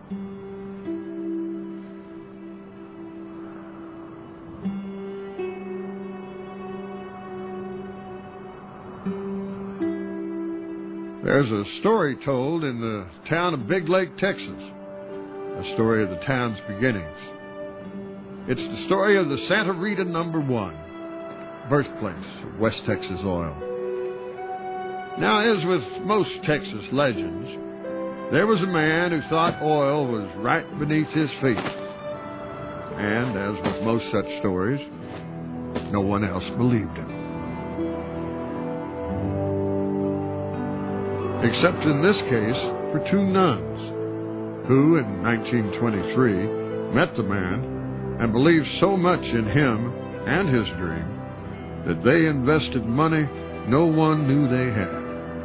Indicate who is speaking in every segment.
Speaker 1: There's a story told in the town of Big Lake, Texas, a story of the town's beginnings. It's the story of the Santa Rita No. 1, birthplace of West Texas oil. Now, as with most Texas legends, there was a man who thought oil was right beneath his feet. And, as with most such stories, no one else believed him. Except in this case for two nuns who, in 1923, met the man and believed so much in him and his dream that they invested money no one knew they had.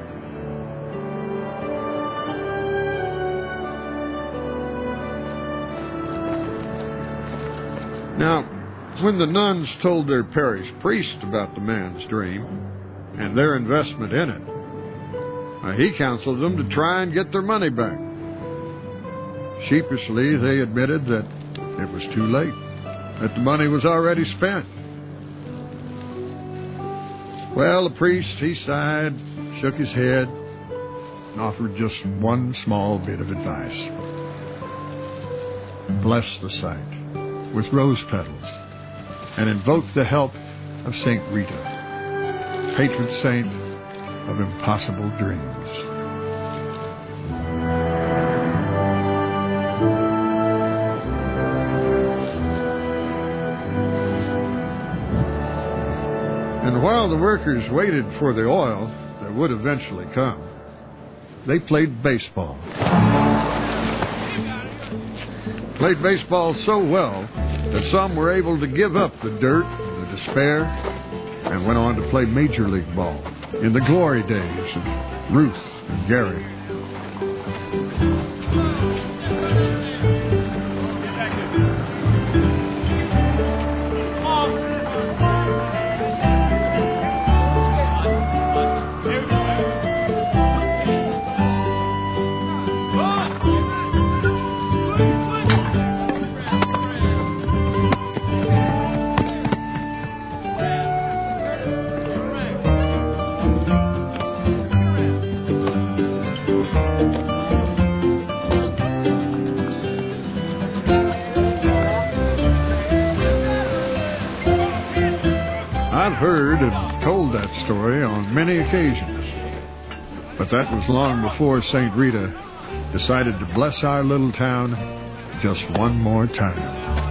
Speaker 1: Now, when the nuns told their parish priest about the man's dream and their investment in it, he counseled them to try and get their money back. Sheepishly, they admitted that it was too late, that the money was already spent. Well, the priest, he sighed, shook his head, and offered just one small bit of advice. Bless the site with rose petals and invoke the help of St. Rita, patron saint of impossible dreams. And while the workers waited for the oil that would eventually come, they played baseball. Played baseball so well that some were able to give up the dirt and the despair and went on to play Major League ball in the glory days of Ruth and Gary. Heard and told that story on many occasions. But that was long before St. Rita decided to bless our little town just one more time.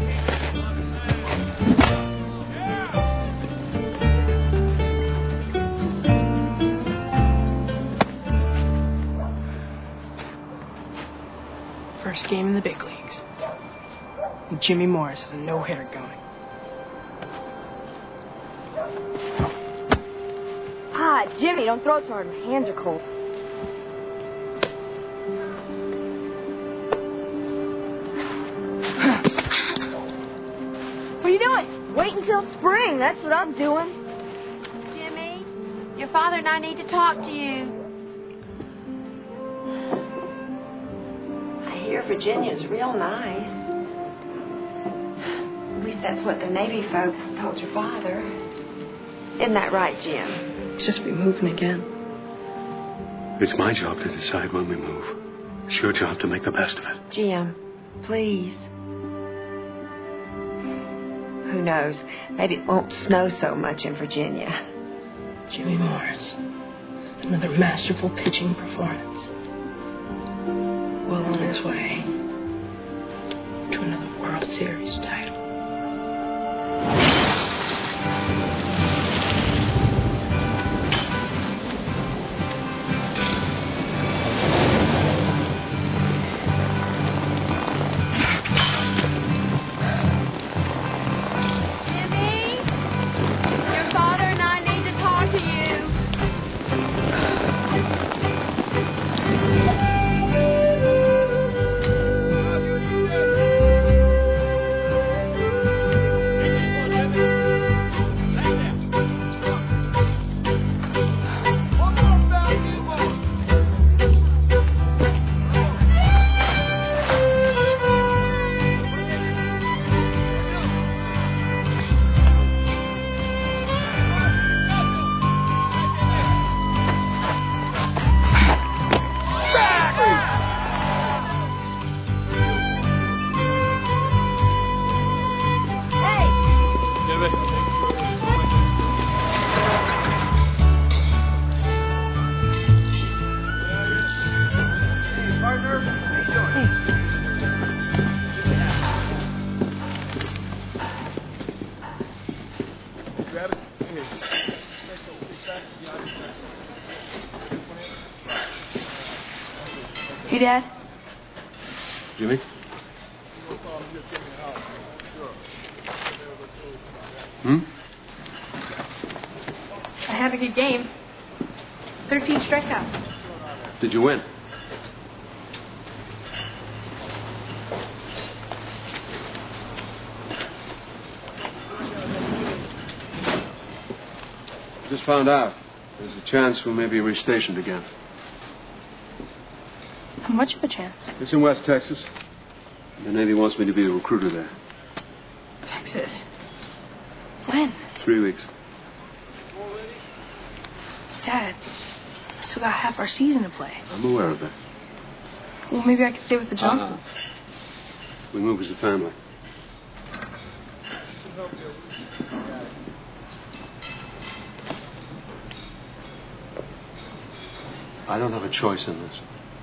Speaker 2: First game in the big leagues. And Jimmy Morris has a no-hitter going.
Speaker 3: Jimmy, don't throw it so hard. My hands are cold. What are you doing? Wait until spring. That's what I'm doing.
Speaker 4: Jimmy, your father and I need to talk to you.
Speaker 5: I hear Virginia's real nice. At least that's what the Navy folks told your father. Isn't that right, Jim?
Speaker 2: Just be moving again.
Speaker 6: It's my job to decide when we move. It's your job to make the best of it.
Speaker 5: Jim, please. Who knows? Maybe it won't snow so much in Virginia.
Speaker 2: Jimmy Morris. Another masterful pitching performance. Well on his way to another World Series title. Hey, Dad.
Speaker 6: Jimmy?
Speaker 2: I had a good game. 13 strikeouts.
Speaker 6: Did you win? Just found out. There's a chance we may be restationed again.
Speaker 2: How much of a chance?
Speaker 6: It's in West Texas. The Navy wants me to be a recruiter there.
Speaker 2: Texas. When?
Speaker 6: 3 weeks.
Speaker 2: Dad, we still got half our season to play.
Speaker 6: I'm aware of that.
Speaker 2: Well, maybe I could stay with the Johnsons.
Speaker 6: We move as a family. I don't have a choice in this.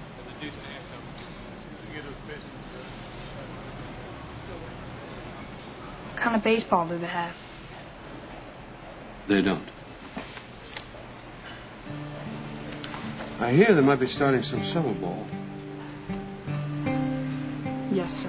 Speaker 2: What kind of baseball do they have?
Speaker 6: They don't. I hear they might be starting some summer ball.
Speaker 2: Yes, sir.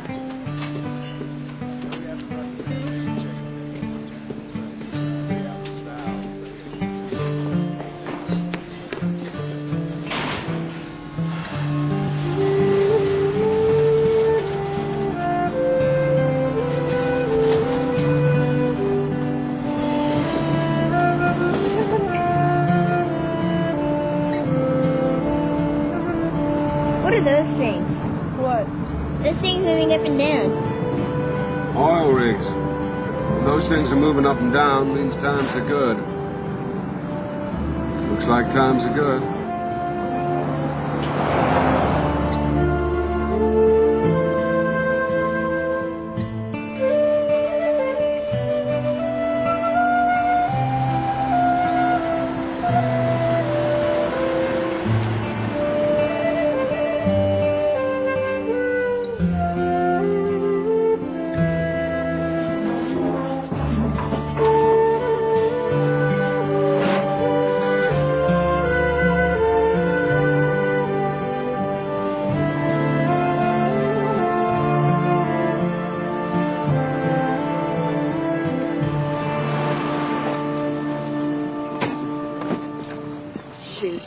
Speaker 7: What are those things?
Speaker 2: What?
Speaker 7: Those things moving up and down.
Speaker 6: Oil rigs. When those things are moving up and down, means times are good. Looks like times are good.
Speaker 5: Shoot.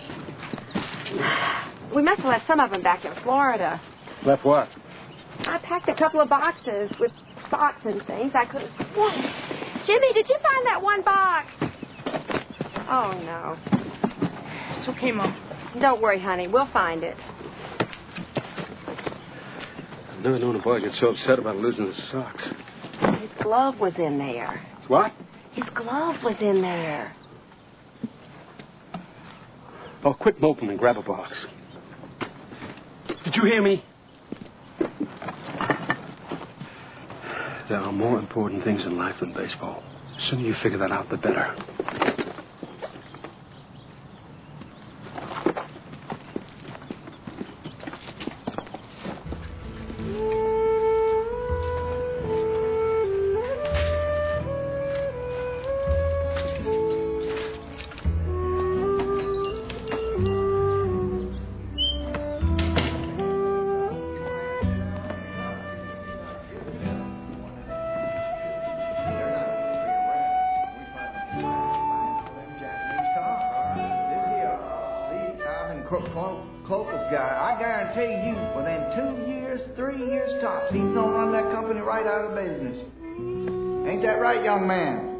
Speaker 5: We must have left some of them back in Florida.
Speaker 6: Left what?
Speaker 5: I packed a couple of boxes with socks and things. I could have sworn. Jimmy, did you find that one box? Oh, no.
Speaker 2: It's okay, Mom.
Speaker 5: Don't worry, honey. We'll find it.
Speaker 6: I've never known a boy get so upset about losing his socks.
Speaker 5: His glove was in there.
Speaker 6: What?
Speaker 5: His glove was in there.
Speaker 6: Oh, quit moping and grab a box. Did you hear me? There are more important things in life than baseball. The sooner you figure that out, the better.
Speaker 8: Clopas guy, I guarantee you, within 2 years, 3 years tops, he's gonna run that company right out of business. Ain't that right, young man?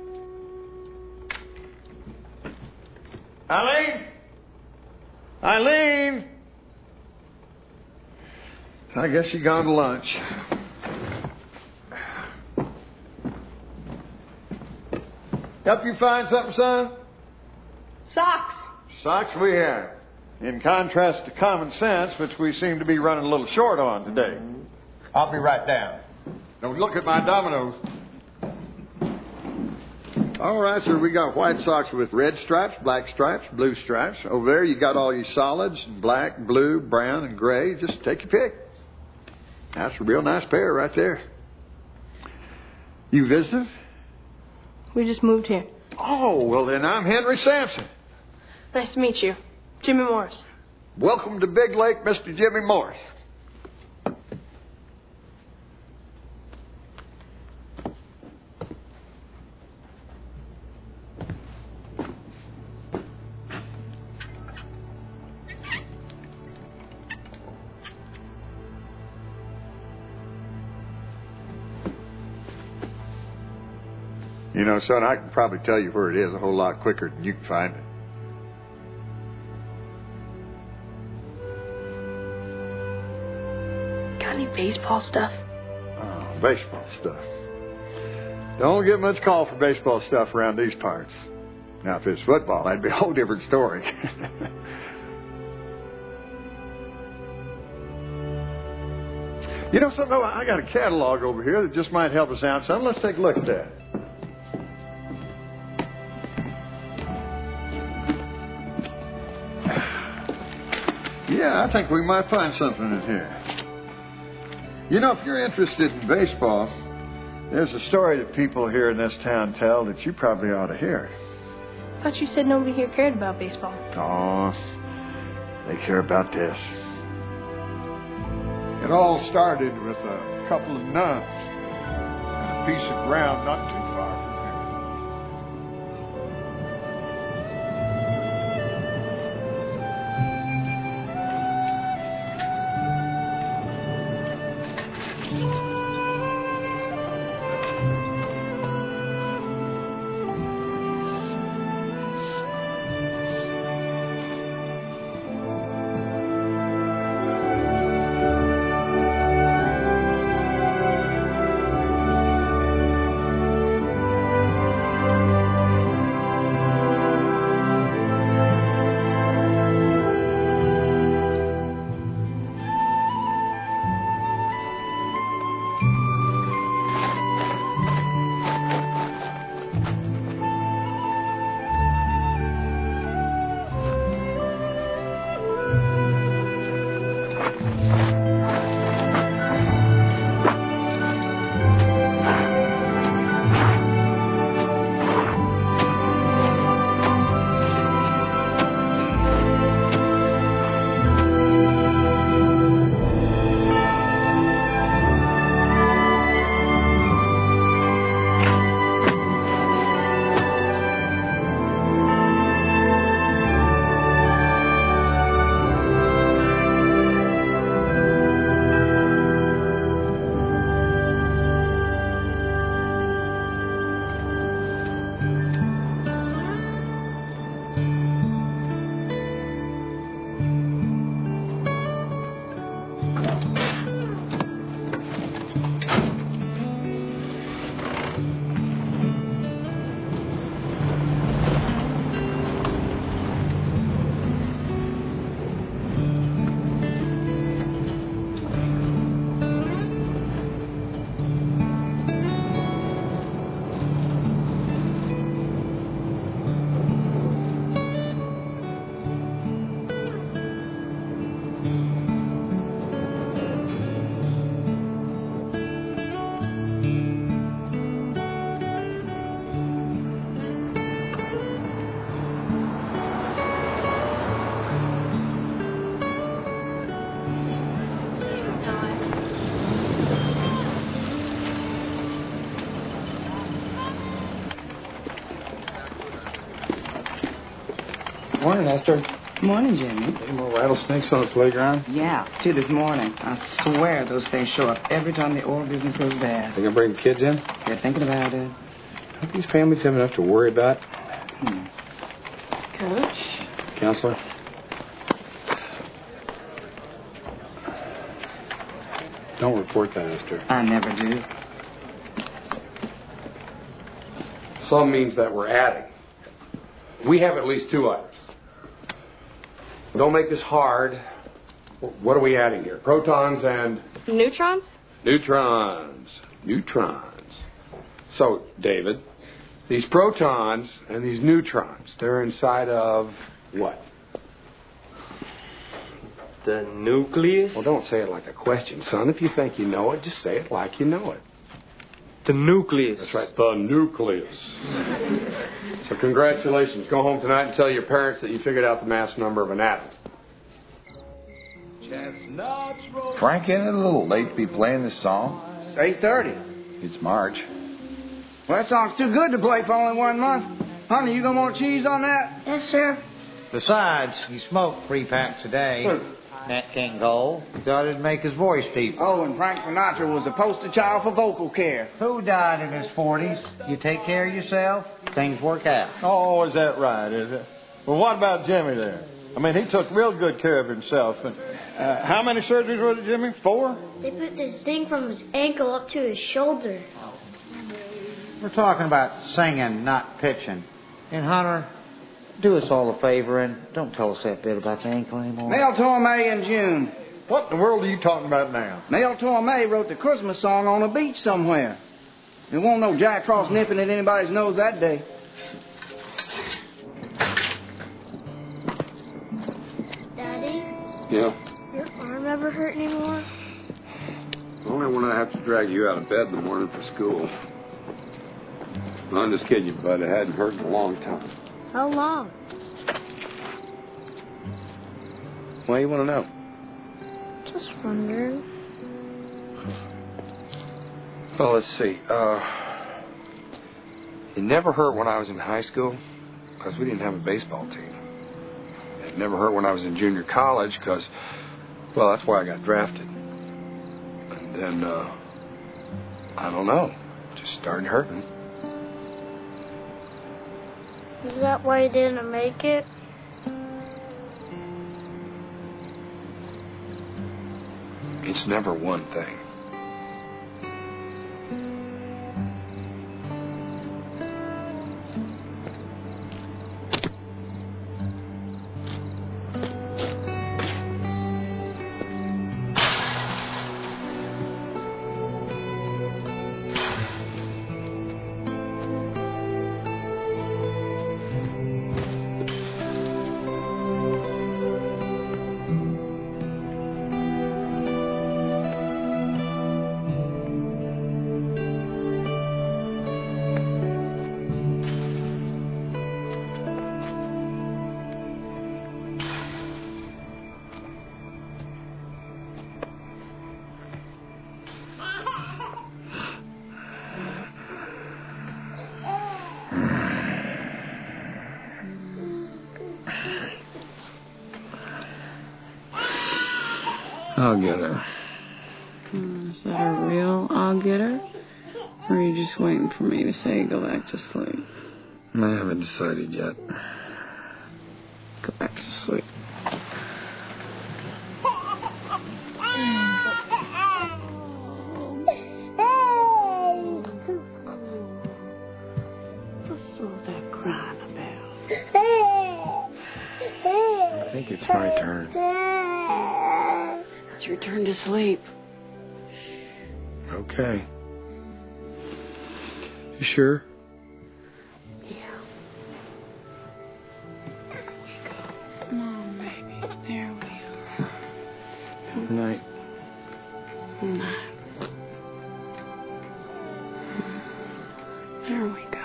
Speaker 8: Eileen? Eileen?
Speaker 1: I guess she gone to lunch. Help you find something, son?
Speaker 2: Socks.
Speaker 1: Socks we have. In contrast to common sense, which we seem to be running a little short on today.
Speaker 8: I'll be right down.
Speaker 1: Don't look at my dominoes. All right, sir, we got white socks with red stripes, black stripes, blue stripes. Over there, you got all your solids, black, blue, brown, and gray. Just take your pick. That's a real nice pair right there. You visited?
Speaker 2: We just moved here.
Speaker 1: Oh, well then I'm Henry Sampson.
Speaker 2: Nice to meet you. Jimmy Morris.
Speaker 1: Welcome to Big Lake, Mr. Jimmy Morris. You know, son, I can probably tell you where it is a whole lot quicker than you can find it.
Speaker 2: Got any baseball stuff?
Speaker 1: Oh, baseball stuff. Don't get much call for baseball stuff around these parts. Now, if it's football, that'd be a whole different story. You know something? I got a catalog over here that just might help us out some. Let's take a look at that. Yeah, I think we might find something in here. You know, if you're interested in baseball, there's a story that people here in this town tell that you probably ought to hear.
Speaker 2: I thought you said nobody here cared about baseball.
Speaker 1: Oh, they care about this. It all started with a couple of nuns and a piece of ground not too far from here.
Speaker 9: Morning, Esther.
Speaker 10: Morning, Jimmy.
Speaker 9: Any more rattlesnakes on the playground?
Speaker 10: Yeah, 2 this morning. I swear those things show up every time the oil business goes bad.
Speaker 9: They gonna bring the kids in?
Speaker 10: They're thinking about it.
Speaker 9: Don't these families have enough to worry about?
Speaker 2: Coach?
Speaker 9: Counselor? Don't report that, Esther.
Speaker 10: I never do.
Speaker 11: Some means that we're adding. We have at least 2 items. Don't make this hard. What are we adding here? Protons and...
Speaker 4: Neutrons?
Speaker 11: Neutrons. So, David, these protons and these neutrons, they're inside of what?
Speaker 12: The nucleus?
Speaker 11: Well, don't say it like a question, son. If you think you know it, just say it like you know it.
Speaker 12: The nucleus.
Speaker 11: That's right, the nucleus. So congratulations. Go home tonight and tell your parents that you figured out the mass number of an atom.
Speaker 13: Frank, ain't it a little late to be playing this song?
Speaker 8: It's 8:30.
Speaker 13: It's March.
Speaker 8: Well, that song's too good to play for only 1 month. Honey, you gonna want cheese on that?
Speaker 7: Yes, sir.
Speaker 14: Besides, he smoked 3 packs a day. Nat King Cole. Thought it'd make his voice deep.
Speaker 8: Oh, and Frank Sinatra was a poster child for vocal care.
Speaker 14: Who died in his 40s? You take care of yourself, things work out.
Speaker 15: Oh, is that right, is it? Well, what about Jimmy there? I mean, he took real good care of himself. And how many surgeries was it, Jimmy? 4?
Speaker 7: They put this thing from his ankle up to his shoulder.
Speaker 14: We're talking about singing, not pitching. And Hunter, do us all a favor and don't tell us that bit about the ankle anymore.
Speaker 8: Mel Torme in June.
Speaker 15: What in the world are you talking about now?
Speaker 8: Mel Torme wrote the Christmas song on a beach somewhere. There won't no Jack Frost nipping at anybody's nose that day.
Speaker 7: Daddy?
Speaker 11: Yeah?
Speaker 7: Your arm ever hurt anymore?
Speaker 11: Only when I have to drag you out of bed in the morning for school. No, I'm just kidding you, bud. It hadn't hurt in a long time.
Speaker 7: How long?
Speaker 11: Why you want to know?
Speaker 7: Just wondering.
Speaker 11: Well, let's see. It never hurt when I was in high school because we didn't have a baseball team. It never hurt when I was in junior college because, well, that's why I got drafted. And then, I don't know, it just started hurting.
Speaker 7: Is that why you didn't make it?
Speaker 11: It's never one thing. I'll get her.
Speaker 16: Is that a real I'll get her? Or are you just waiting for me to say go back to sleep?
Speaker 11: I haven't decided yet.
Speaker 16: Go back to sleep. What's all that crying about?
Speaker 11: I think it's my turn.
Speaker 16: It's your turn to sleep.
Speaker 11: Okay. You sure?
Speaker 16: Yeah. There we go. Come on, baby. There we are.
Speaker 11: Good night.
Speaker 16: Good night. There we go.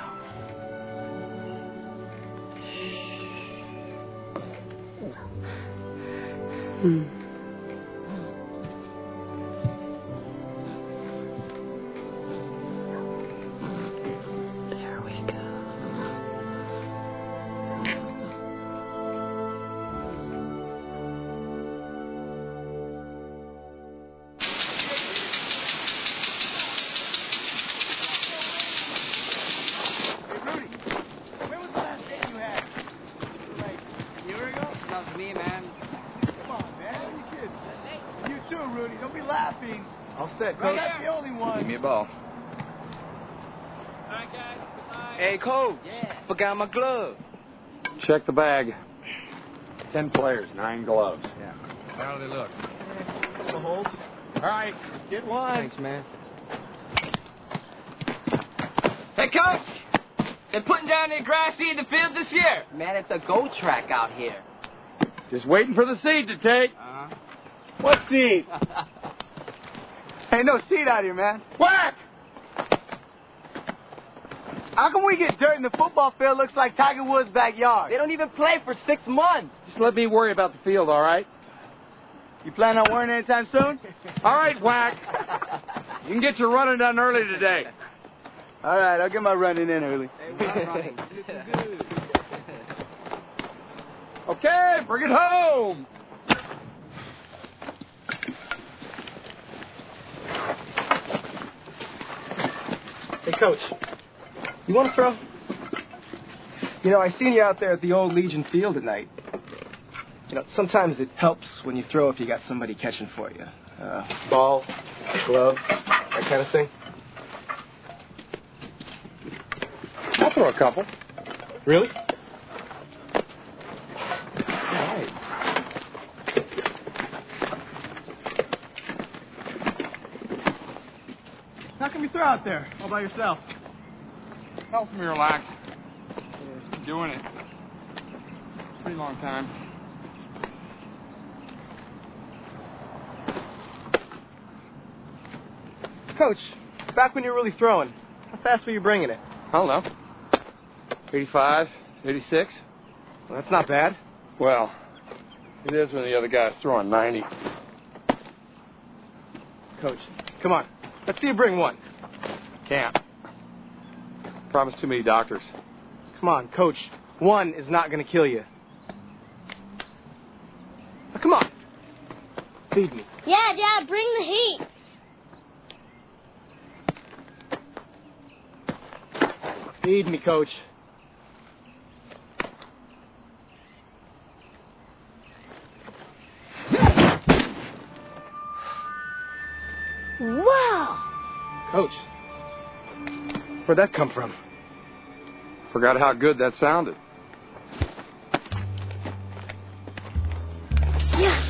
Speaker 16: Hmm.
Speaker 13: Give me a ball.
Speaker 12: Hey, Coach. Forgot my glove.
Speaker 11: Check the bag. 10 players, 9 gloves.
Speaker 12: Yeah.
Speaker 11: How do they look?
Speaker 12: Couple holes.
Speaker 11: All right, get one.
Speaker 12: Thanks, man. Hey, Coach. They're putting down their grass seed in the field this year. Man, it's a goat track out here.
Speaker 11: Just waiting for the seed to take.
Speaker 12: What seed? Ain't no seed out here, man. Whack! How come we get dirt in the football field looks like Tiger Woods' backyard?
Speaker 17: They don't even play for 6 months.
Speaker 12: Just let me worry about the field, all right? You plan on worrying anytime soon?
Speaker 17: All right, Whack. You can get your running done early today.
Speaker 12: All right, I'll get my running in early.
Speaker 17: Okay, bring it home.
Speaker 12: Hey, Coach. You want to throw? You know, I seen you out there at the old Legion field at night. You know, sometimes it helps when you throw if you got somebody catching for you. Ball, glove, that kind of thing.
Speaker 9: I'll throw a couple.
Speaker 12: Really? How come you throw out there all by yourself?
Speaker 17: Helps me relax. Been doing it. Pretty long time.
Speaker 12: Coach, back when you were really throwing, how fast were you bringing it?
Speaker 9: I don't know. 85, 86.
Speaker 12: Well, that's not bad.
Speaker 9: Well, it is when the other guy's throwing 90.
Speaker 12: Coach, come on. Let's see you bring one.
Speaker 9: Can't. Promised too many doctors.
Speaker 12: Come on, Coach. One is not going to kill you. Now, come on. Feed me.
Speaker 7: Yeah, Dad, bring the heat.
Speaker 12: Feed me, Coach.
Speaker 7: Wow.
Speaker 12: Coach, where'd that come from?
Speaker 9: Forgot how good that sounded.
Speaker 7: Yes.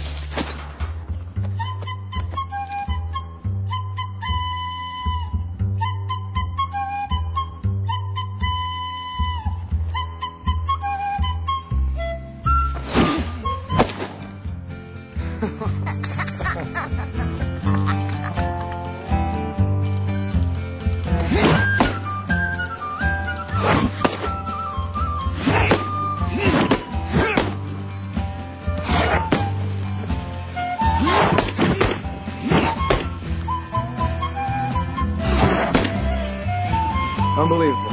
Speaker 12: Unbelievable.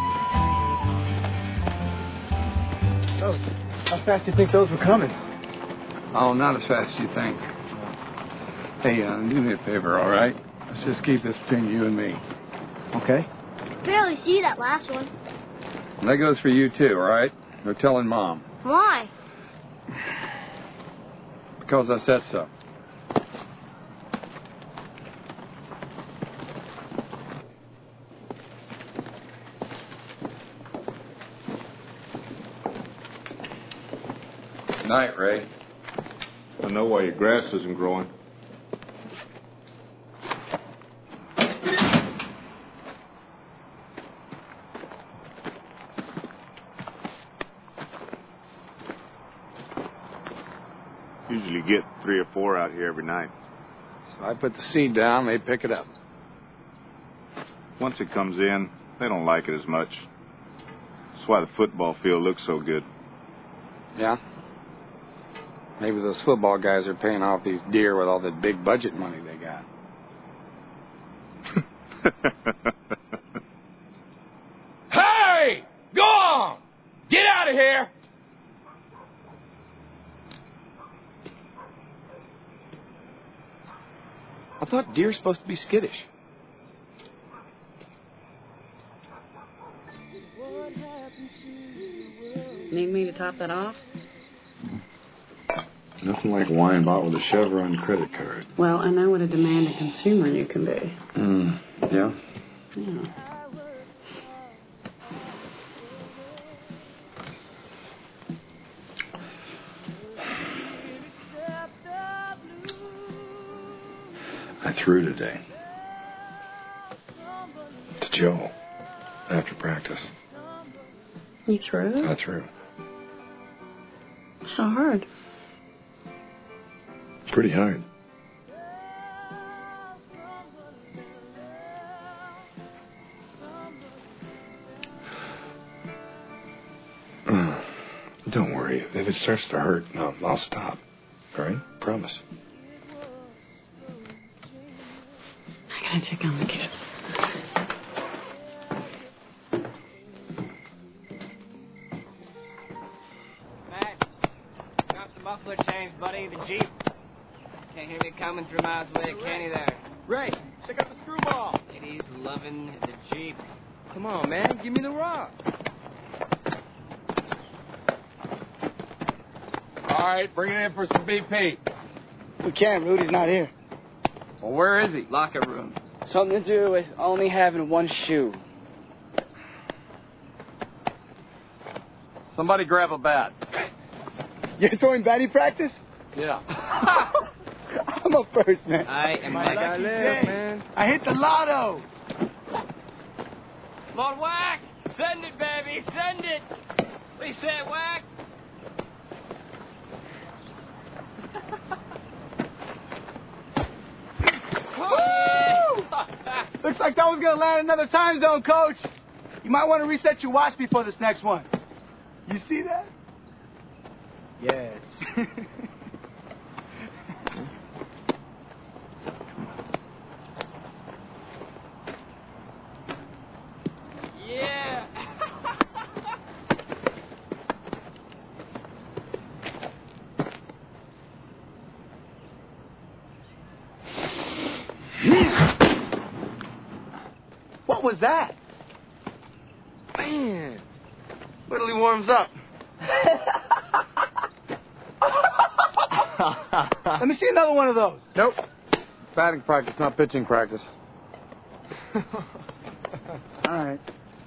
Speaker 12: Oh, how fast do you think those were coming?
Speaker 9: Oh, not as fast as you think. Hey, do me a favor, all right? Let's just keep this between you and me.
Speaker 12: Okay.
Speaker 7: Barely see that last one.
Speaker 9: And that goes for you, too, all right? No telling Mom.
Speaker 7: Why?
Speaker 9: Because I said so. Good night, Ray.
Speaker 15: I know why your grass isn't growing. Usually get 3 or 4 out here every night.
Speaker 9: So I put the seed down, they pick it up.
Speaker 15: Once it comes in, they don't like it as much. That's why the football field looks so good.
Speaker 9: Yeah? Maybe those football guys are paying off these deer with all the big budget money they got.
Speaker 17: Hey! Go on! Get out of here!
Speaker 9: I thought deer are supposed to be skittish.
Speaker 16: Need me to top that off?
Speaker 11: Nothing like wine bought with a Chevron credit card.
Speaker 16: Well, I know what a demanding consumer you can be.
Speaker 11: Yeah?
Speaker 16: Yeah.
Speaker 11: I threw today. To Joe. After practice.
Speaker 16: You threw?
Speaker 11: I threw.
Speaker 16: How hard?
Speaker 11: Pretty hard. Don't worry. If it starts to hurt, I'll stop. All right? Promise.
Speaker 16: I gotta check on the kids.
Speaker 12: Matt, drop the muffler chains, buddy. The Jeep. Can't hear me coming through miles away, can you there? Ray, check out the screwball. Ladies loving the Jeep. Come on, man. Give me the rock.
Speaker 17: All right, bring it in for some BP.
Speaker 12: We can't. Rudy's not here.
Speaker 17: Well, where is he?
Speaker 12: Locker room. Something to do with only having one shoe.
Speaker 17: Somebody grab a bat.
Speaker 12: You're throwing batting practice?
Speaker 17: Yeah.
Speaker 12: I'm a first, man. I am like I live, man. I hit the lotto.
Speaker 17: Come on, Whack! Send it, baby! Send it! What do you say, Whack?
Speaker 12: Looks like that was going to land another time zone, Coach. You might want to reset your watch before this next one. You see that? Yes.
Speaker 17: Yeah!
Speaker 12: What was that? Man, wait till he warms up. Let me see another one of those.
Speaker 9: Nope. Batting practice, not pitching practice.
Speaker 12: All right.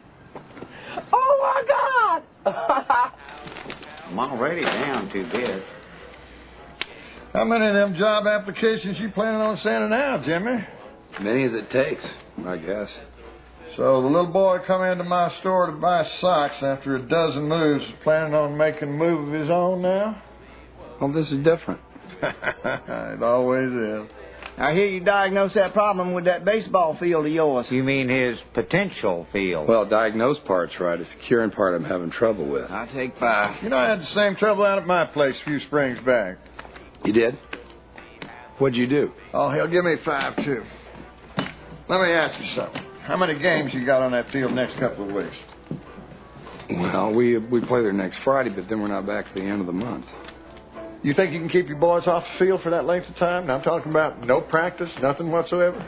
Speaker 5: Oh, my God!
Speaker 14: I'm already down 2 bits.
Speaker 1: How many of them job applications you planning on sending out, Jimmy?
Speaker 11: Many as it takes, I guess.
Speaker 1: So the little boy come into my store to buy socks after a dozen moves is planning on making a move of his own now?
Speaker 11: Well, this is different.
Speaker 1: It always is.
Speaker 12: I hear you diagnosed that problem with that baseball field of yours.
Speaker 14: You mean his potential field?
Speaker 11: Well, diagnosed part's right. It's the curing part I'm having trouble with.
Speaker 12: I'll take 5.
Speaker 1: You know, I had the same trouble out at my place a few springs back.
Speaker 11: You did? What'd you do?
Speaker 1: Oh, he'll give me 5, too. Let me ask you something. How many games you got on that field next couple of weeks?
Speaker 11: Well, we play there next Friday, but then we're not back to the end of the month.
Speaker 1: You think you can keep your boys off the field for that length of time? Now, I'm talking about no practice, nothing whatsoever.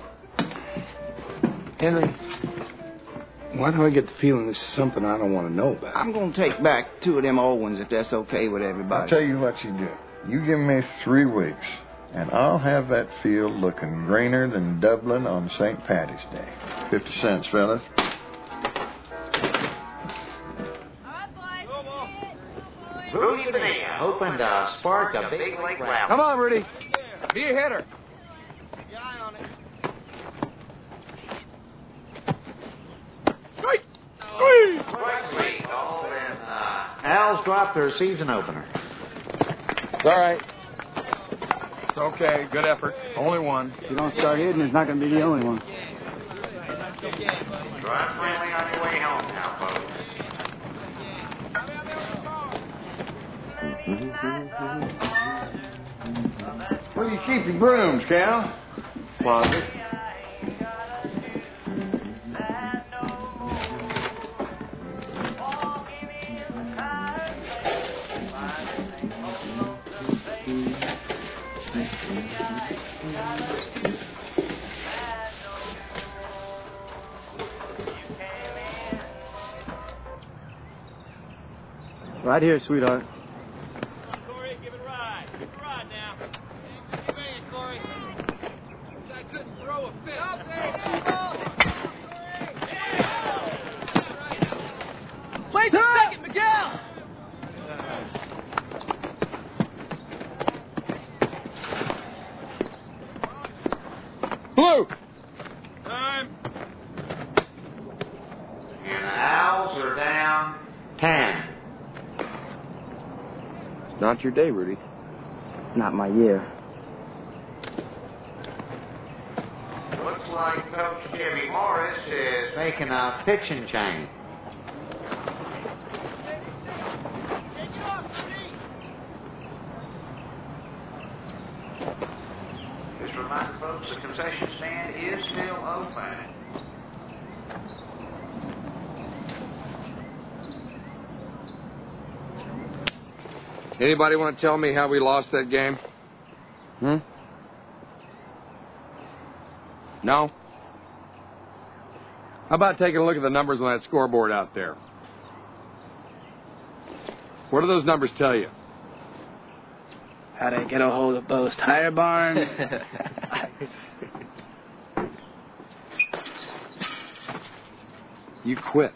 Speaker 11: Henry, why do I get the feeling this is something I don't want to know about?
Speaker 12: I'm going to take back 2 of them old ones if that's okay with everybody.
Speaker 1: I'll tell you what you do. You give me 3 weeks, and I'll have that field looking greener than Dublin on St. Patty's Day. 50 cents, fellas.
Speaker 14: Rudy Bonilla, hoping to spark a big league rally.
Speaker 17: Come on, Rudy. Be a hitter.
Speaker 14: Al's dropped their season opener.
Speaker 17: It's all right. It's okay. Good effort. Only one.
Speaker 12: If you don't start hitting, it's not going to be the only one.
Speaker 14: Drive friendly on your way home now, folks.
Speaker 1: Where do you keep your brooms, Cal?
Speaker 9: Closet.
Speaker 12: Right here, sweetheart.
Speaker 17: Corey, give it a ride. Give it a ride now. Bring it, Corey. I couldn't throw a fit. Play the second, Miguel. Blue. Time.
Speaker 14: And the Owls are down 10.
Speaker 11: Not your day, Rudy.
Speaker 12: Not my year.
Speaker 14: Looks like Coach Jimmy Morris is making a pitching change. stand is still open.
Speaker 11: Anybody want to tell me how we lost that game? No? How about taking a look at the numbers on that scoreboard out there? What do those numbers tell you?
Speaker 12: How to get a hold of Bo's Tire Barn.
Speaker 11: You quit.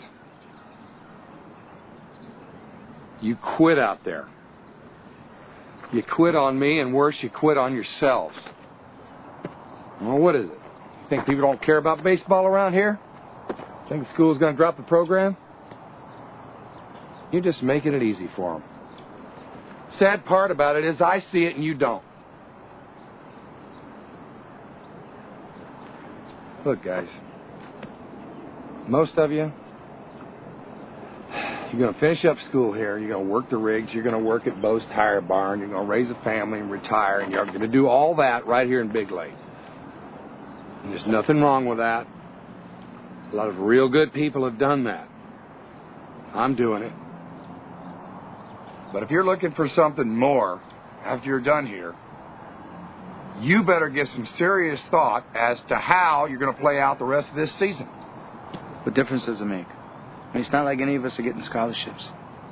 Speaker 11: You quit out there. You quit on me, and worse, you quit on yourselves. Well, what is it? You think people don't care about baseball around here? Think the school's going to drop the program? You're just making it easy for them. Sad part about it is I see it and you don't. Look, guys. Most of you, you're going to finish up school here. You're going to work the rigs. You're going to work at Bo's Tire Barn. You're going to raise a family and retire. And you're going to do all that right here in Big Lake. And there's nothing wrong with that. A lot of real good people have done that. I'm doing it. But if you're looking for something more after you're done here, you better give some serious thought as to how you're going to play out the rest of this season.
Speaker 12: What difference does it make? I mean, it's not like any of us are getting scholarships.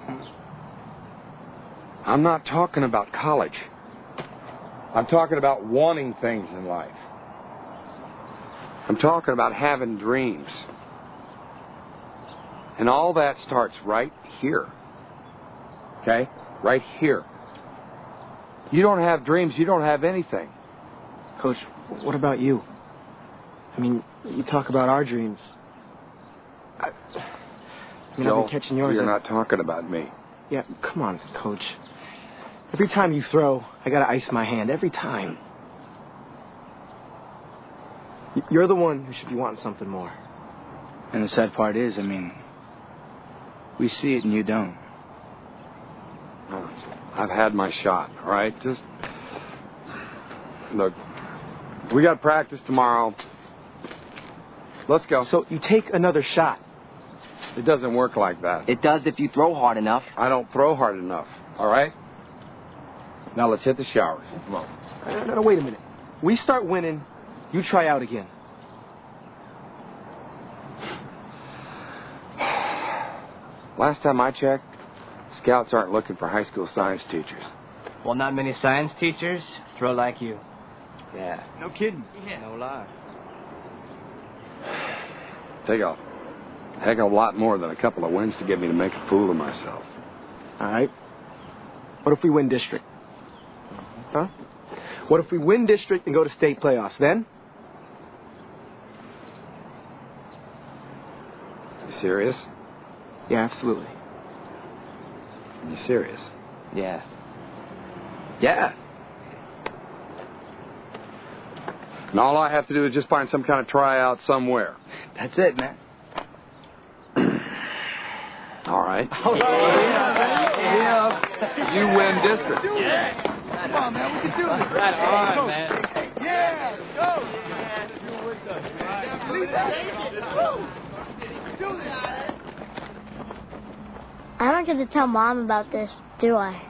Speaker 11: I'm not talking about college. I'm talking about wanting things in life. I'm talking about having dreams. And all that starts right here. Okay? Right here. You don't have dreams, you don't have anything.
Speaker 12: Coach, what about you? I mean, you talk about our dreams.
Speaker 11: Joe,
Speaker 12: I've been catching yours.
Speaker 11: You're not talking about me.
Speaker 12: Yeah, come on, Coach. Every time you throw, I gotta ice my hand. Every time. You're the one who should be wanting something more. And the sad part is, I mean, we see it and you don't.
Speaker 11: I've had my shot, all right? Just look, we got practice tomorrow. Let's go.
Speaker 12: So you take another shot.
Speaker 11: It doesn't work like that.
Speaker 18: It does if you throw hard enough.
Speaker 11: I don't throw hard enough, all right? Now let's hit the showers. Come on.
Speaker 12: No, wait a minute. We start winning, you try out again.
Speaker 11: Last time I checked, scouts aren't looking for high school science teachers.
Speaker 18: Well, not many science teachers throw like you.
Speaker 12: Yeah. No kidding.
Speaker 18: Yeah. No lie.
Speaker 11: Take a heck of a lot more than a couple of wins to get me to make a fool of myself.
Speaker 12: All right. What if we win district? Huh? What if we win district and go to state playoffs? Then?
Speaker 11: You serious?
Speaker 12: Yeah, absolutely.
Speaker 11: You serious?
Speaker 18: Yeah. Yeah.
Speaker 11: And all I have to do is just find some kind of tryout somewhere.
Speaker 18: That's it, man.
Speaker 11: All right.
Speaker 18: Yeah.
Speaker 11: You win district.
Speaker 18: Yeah. Come on, man. We can do this. Right on, man.
Speaker 17: Yeah, go.
Speaker 7: I don't get to tell Mom about this, do I?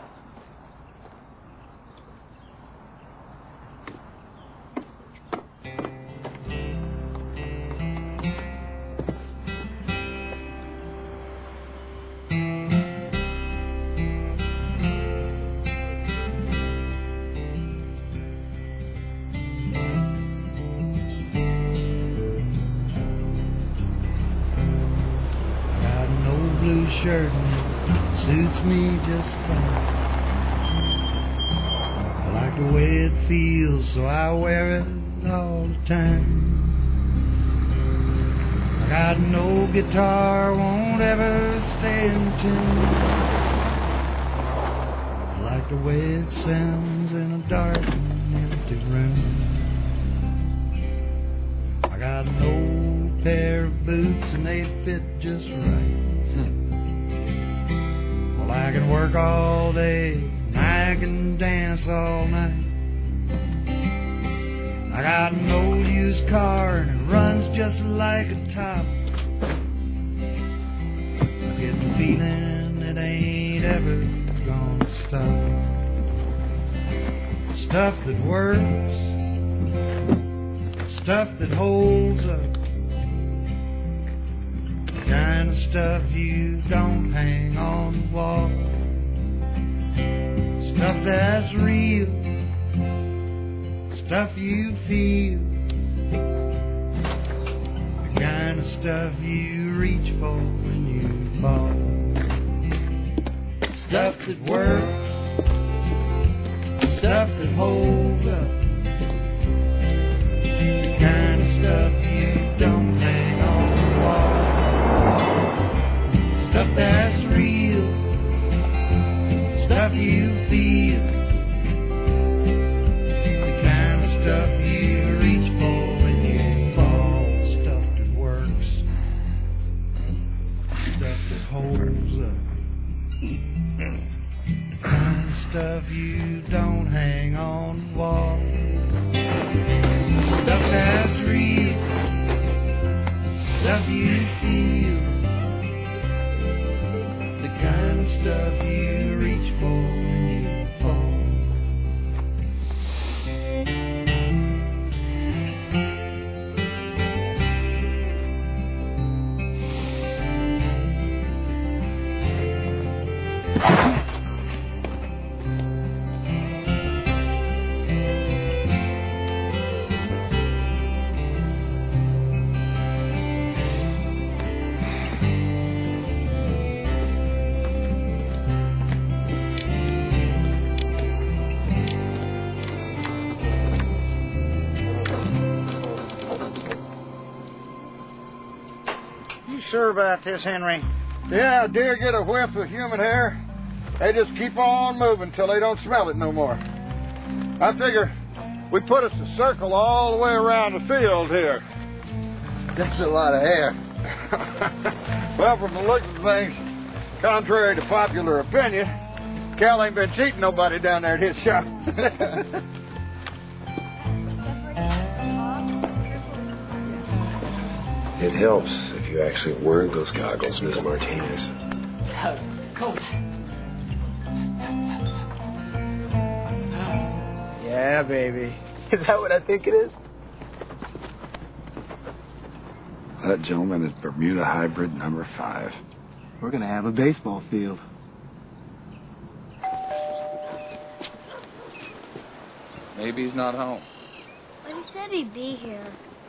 Speaker 19: Shirt suits me just fine. I like the way it feels, so I wear it all the time. I got no guitar, won't ever stay in tune. I like the way it sounds in a dark and empty room. I got an old pair of boots and they fit just right. I can work all day, I can dance all night. I got an old used car and it runs just like a top. I get the feeling it ain't ever gonna stop. Stuff that works, stuff that holds up, the kind of stuff you don't hang on the wall. Stuff that's real, stuff you feel, the kind of stuff you reach for when you fall. Stuff that works, stuff that holds up, the kind of stuff you don't hang on the wall. Stuff that's real, stuff you feel, the kind of stuff you reach for when you fall. Stuff that works, stuff that holds up, the kind of stuff you don't hang on the wall. Stuff that's real, stuff you feel, the kind of stuff you reach for when you fall.
Speaker 14: Sure about this, Henry?
Speaker 15: Yeah, deer get a whiff of human hair. They just keep on moving till they don't smell it no more. I figure we put us a circle all the way around the field here.
Speaker 14: That's a lot of hair.
Speaker 15: Well, from the looks of things, contrary to popular opinion, Cal ain't been cheating nobody down there at his shop.
Speaker 11: It helps if you actually wear those goggles, Ms. Martinez.
Speaker 2: Coach.
Speaker 12: Yeah, baby. Is that what I think it is?
Speaker 11: That gentleman is Bermuda Hybrid number 5.
Speaker 12: We're going to have a baseball field.
Speaker 9: Maybe he's not home.
Speaker 7: But he said he'd be here.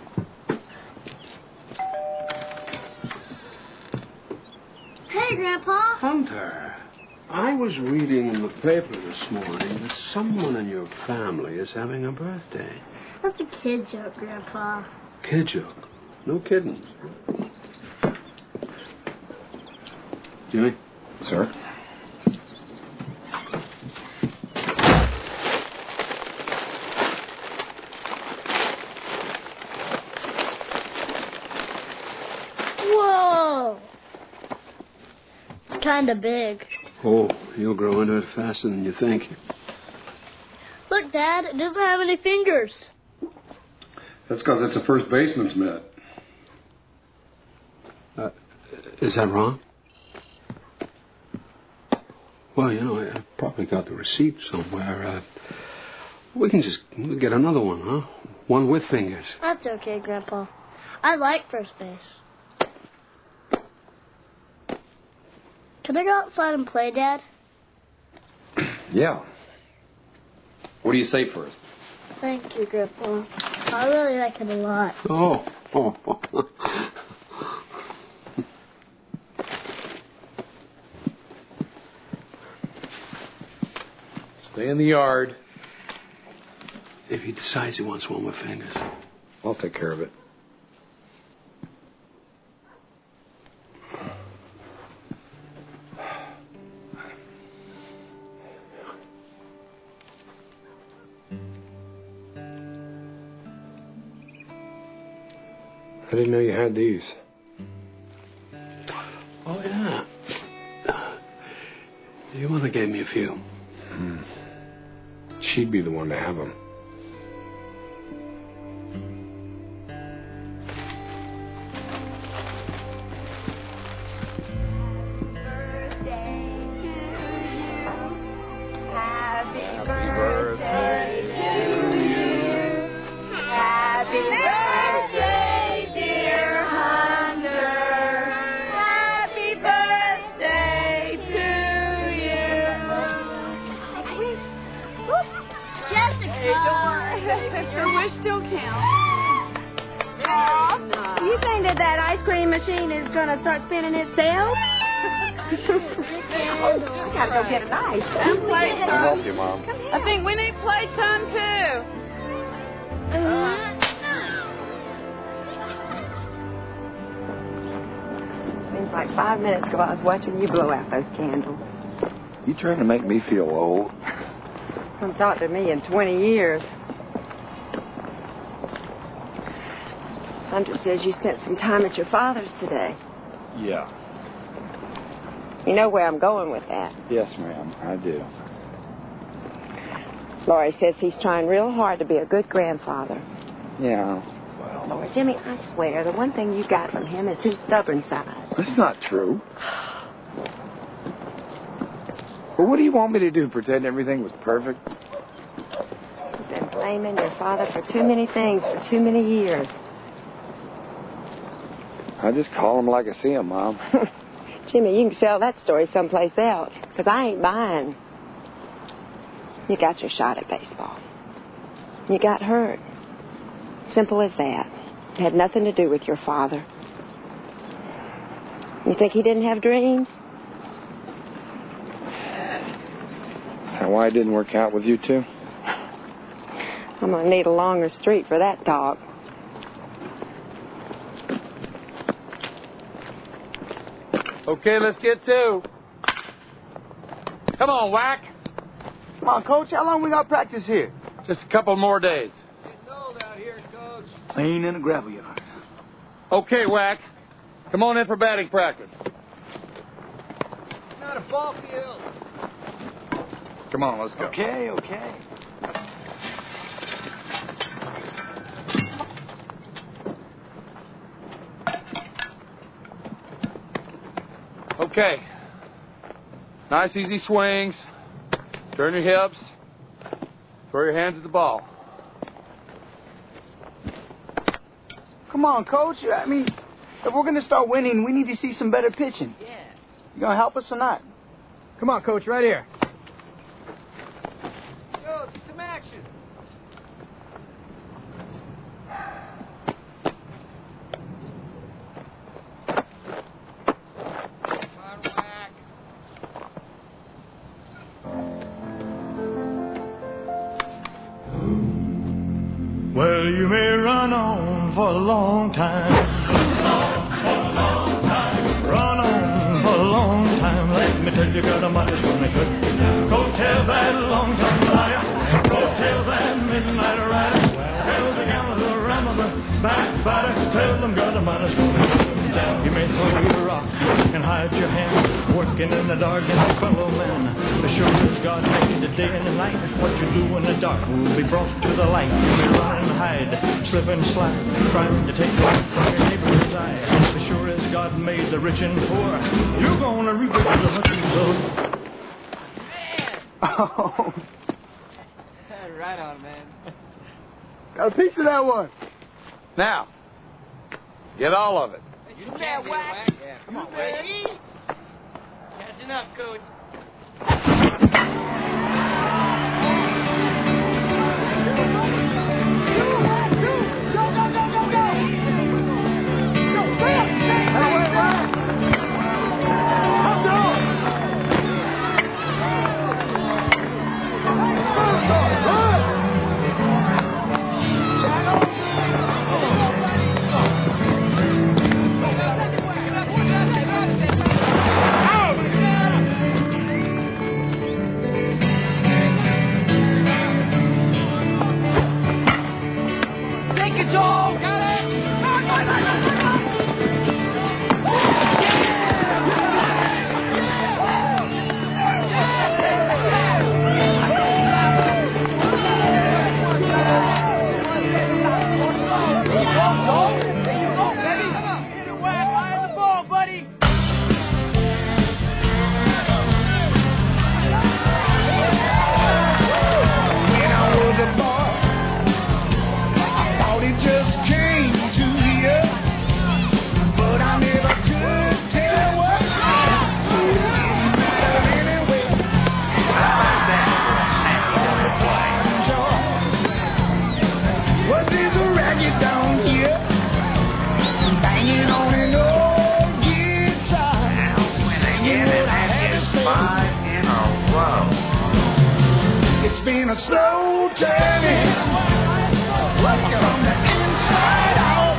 Speaker 7: Hey, Grandpa.
Speaker 6: Hunter, I was reading in the paper this morning that someone in your family is having a birthday.
Speaker 7: That's a kid joke, Grandpa.
Speaker 6: Kid joke? No kidding. Jimmy?
Speaker 11: Sir?
Speaker 7: Whoa! It's kind of big.
Speaker 6: Oh, you'll grow into it faster than you think.
Speaker 7: Look, Dad, it doesn't have any fingers.
Speaker 11: That's because it's a first baseman's mitt.
Speaker 6: Is that wrong? Well, you know, I probably got the receipt somewhere. We can just get another one, huh? One with fingers.
Speaker 7: That's okay, Grandpa. I like first base. Can I go outside and play, Dad?
Speaker 11: Yeah. What do you say first?
Speaker 7: Thank you, Grandpa. I really like it a lot.
Speaker 6: Oh.
Speaker 11: Stay in the yard.
Speaker 6: If he decides he wants one with fingers.
Speaker 11: I'll take care of it. I didn't know you had these.
Speaker 6: Oh, yeah. Your mother gave me a few.
Speaker 11: She'd be the one to have them.
Speaker 5: think that ice cream machine is going to start spinning itself? I gotta go get an ice.
Speaker 11: I'll help you, Mom.
Speaker 16: I think we need playtime too.
Speaker 5: Seems like 5 minutes ago I was watching you blow out those candles.
Speaker 11: You trying to make me feel old?
Speaker 5: Haven't talked to me in 20 years. Hunter says you spent some time at your father's today.
Speaker 11: Yeah.
Speaker 5: You know where I'm going with that.
Speaker 11: Yes, ma'am, I do.
Speaker 5: Laurie says he's trying real hard to be a good grandfather.
Speaker 11: Yeah.
Speaker 5: Lord, Jimmy, I swear, the one thing you got from him is his stubborn side.
Speaker 11: That's not true. Well, what do you want me to do? Pretend everything was perfect?
Speaker 5: You've been blaming your father for too many things for too many years.
Speaker 11: I just call him like I see him, Mom.
Speaker 5: Jimmy, you can sell that story someplace else, because I ain't buying. You got your shot at baseball. You got hurt. Simple as that. It had nothing to do with your father. You think he didn't have dreams?
Speaker 11: And why it didn't work out with you two?
Speaker 5: I'm going to need a longer street for that talk.
Speaker 9: Okay, let's get to. Come on, Whack.
Speaker 12: Come on, Coach. How long we got practice here?
Speaker 9: Just a couple more days.
Speaker 12: Clean in a gravel yard.
Speaker 9: Okay, Whack. Come on in for batting practice.
Speaker 17: Not a ball field.
Speaker 9: Come on, let's go.
Speaker 12: Okay.
Speaker 9: Okay. Nice, easy swings. Turn your hips. Throw your hands at the ball.
Speaker 12: Come on, Coach. I mean, if we're going to start winning, we need to see some better pitching.
Speaker 17: Yeah.
Speaker 12: You going to help us or not? Come on, Coach, right here.
Speaker 17: Go, some action.
Speaker 19: Well, you may run on for a long time. Run on for a long time. Let me tell you, got a mighty funny good. Go tell that long time liar. Go tell that midnight rider. Tell the gambler, the rambler, backbiter. Tell them got a mighty funny good. You may throw your rock and hide your hand, working in the dark and a fellow man. As sure as God made the day and the night, what you do in the dark will be brought to the light. You may run and hide, slip and slide, trying to take life from your neighbor's eye. As sure as God made the rich and poor, you're gonna reap it with the hunting soul.
Speaker 12: Oh.
Speaker 17: Right on, man.
Speaker 12: Got a piece of that one.
Speaker 9: Now, get all of it.
Speaker 17: You can't Whack. Yeah, come on, Whack. Catching up, Coach.
Speaker 8: a slow turning, from the inside out.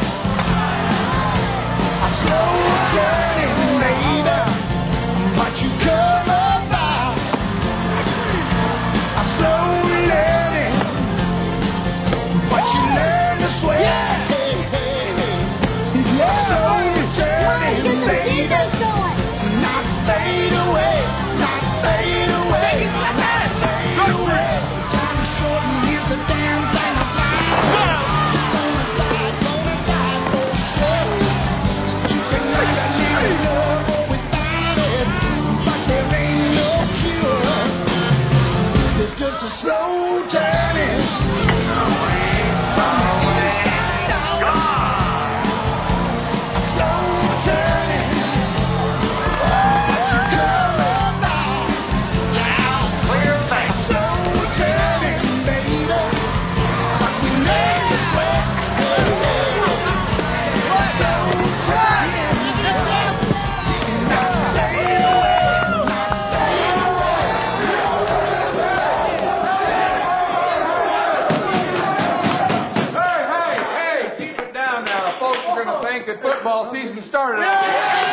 Speaker 8: A slow turning, baby, but you come about. A slow learning, but you learn to sway. A slow turning, baby, not fade away, not fade away, not fade away. Time short and here's the damn thing I find. Gonna die for sure. You can write a little love without it, but there ain't no cure. It's just a slow turning from the inside out. A slow turning.
Speaker 11: That football season started. Now,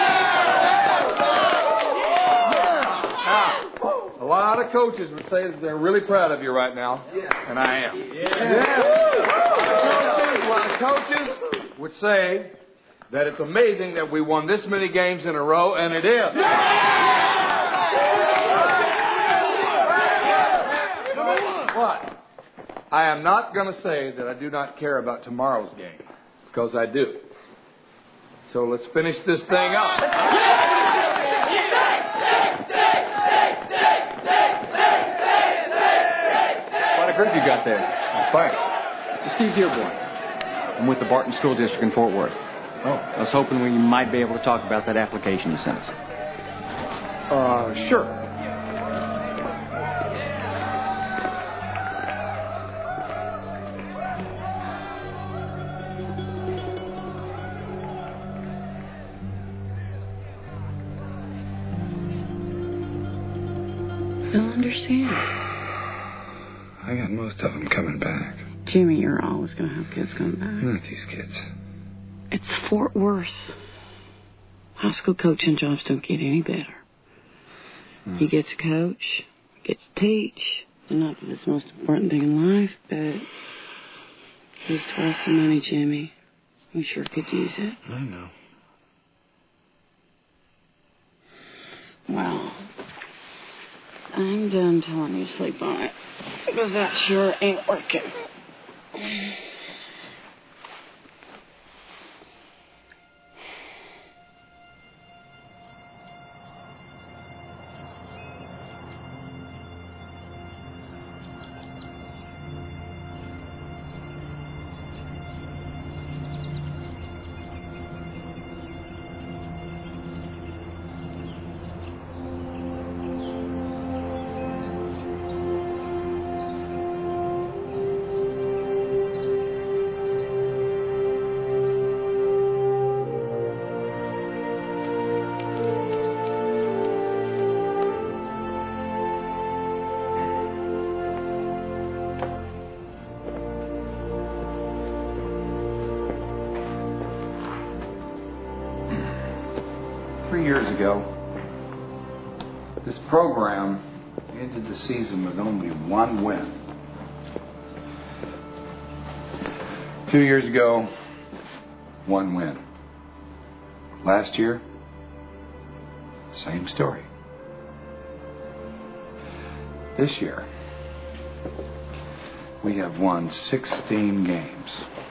Speaker 11: a lot of coaches would say that they're really proud of you right now, and I am. A lot of coaches would say that it's amazing that we won this many games in a row, and it is. But I am not going to say that I do not care about tomorrow's game, because I do. So let's finish this thing up.
Speaker 20: What a group you got there.
Speaker 11: Thanks.
Speaker 20: Steve Dearborn. I'm with the Barton School District in Fort Worth.
Speaker 11: Oh.
Speaker 20: I was hoping we might be able to talk about that application you sent us.
Speaker 11: Sure.
Speaker 16: I don't understand.
Speaker 6: I got most of them coming back.
Speaker 16: Jimmy, you're always going to have kids coming back.
Speaker 6: Not these kids.
Speaker 16: It's Fort Worth. High school coaching jobs don't get any better. You get to coach, you get to teach. And not that it's the most important thing in life, but it's twice the money, Jimmy. We sure could use it.
Speaker 6: I know.
Speaker 16: Well, I'm done telling you to sleep on it. Because that sure ain't working.
Speaker 11: 3 years ago, this program ended the season with only one win. 2 years ago, one win. Last year, same story. This year, we have won 16 games.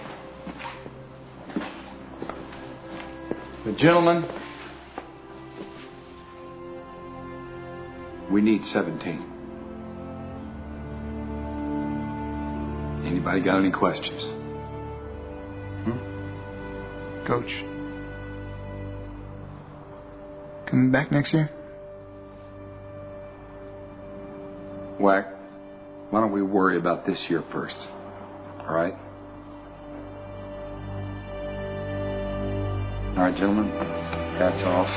Speaker 11: But gentlemen, we need 17. Anybody got any questions?
Speaker 9: Coach, coming back next year?
Speaker 11: Wack, why don't we worry about this year first? All right? All right, gentlemen, hats off.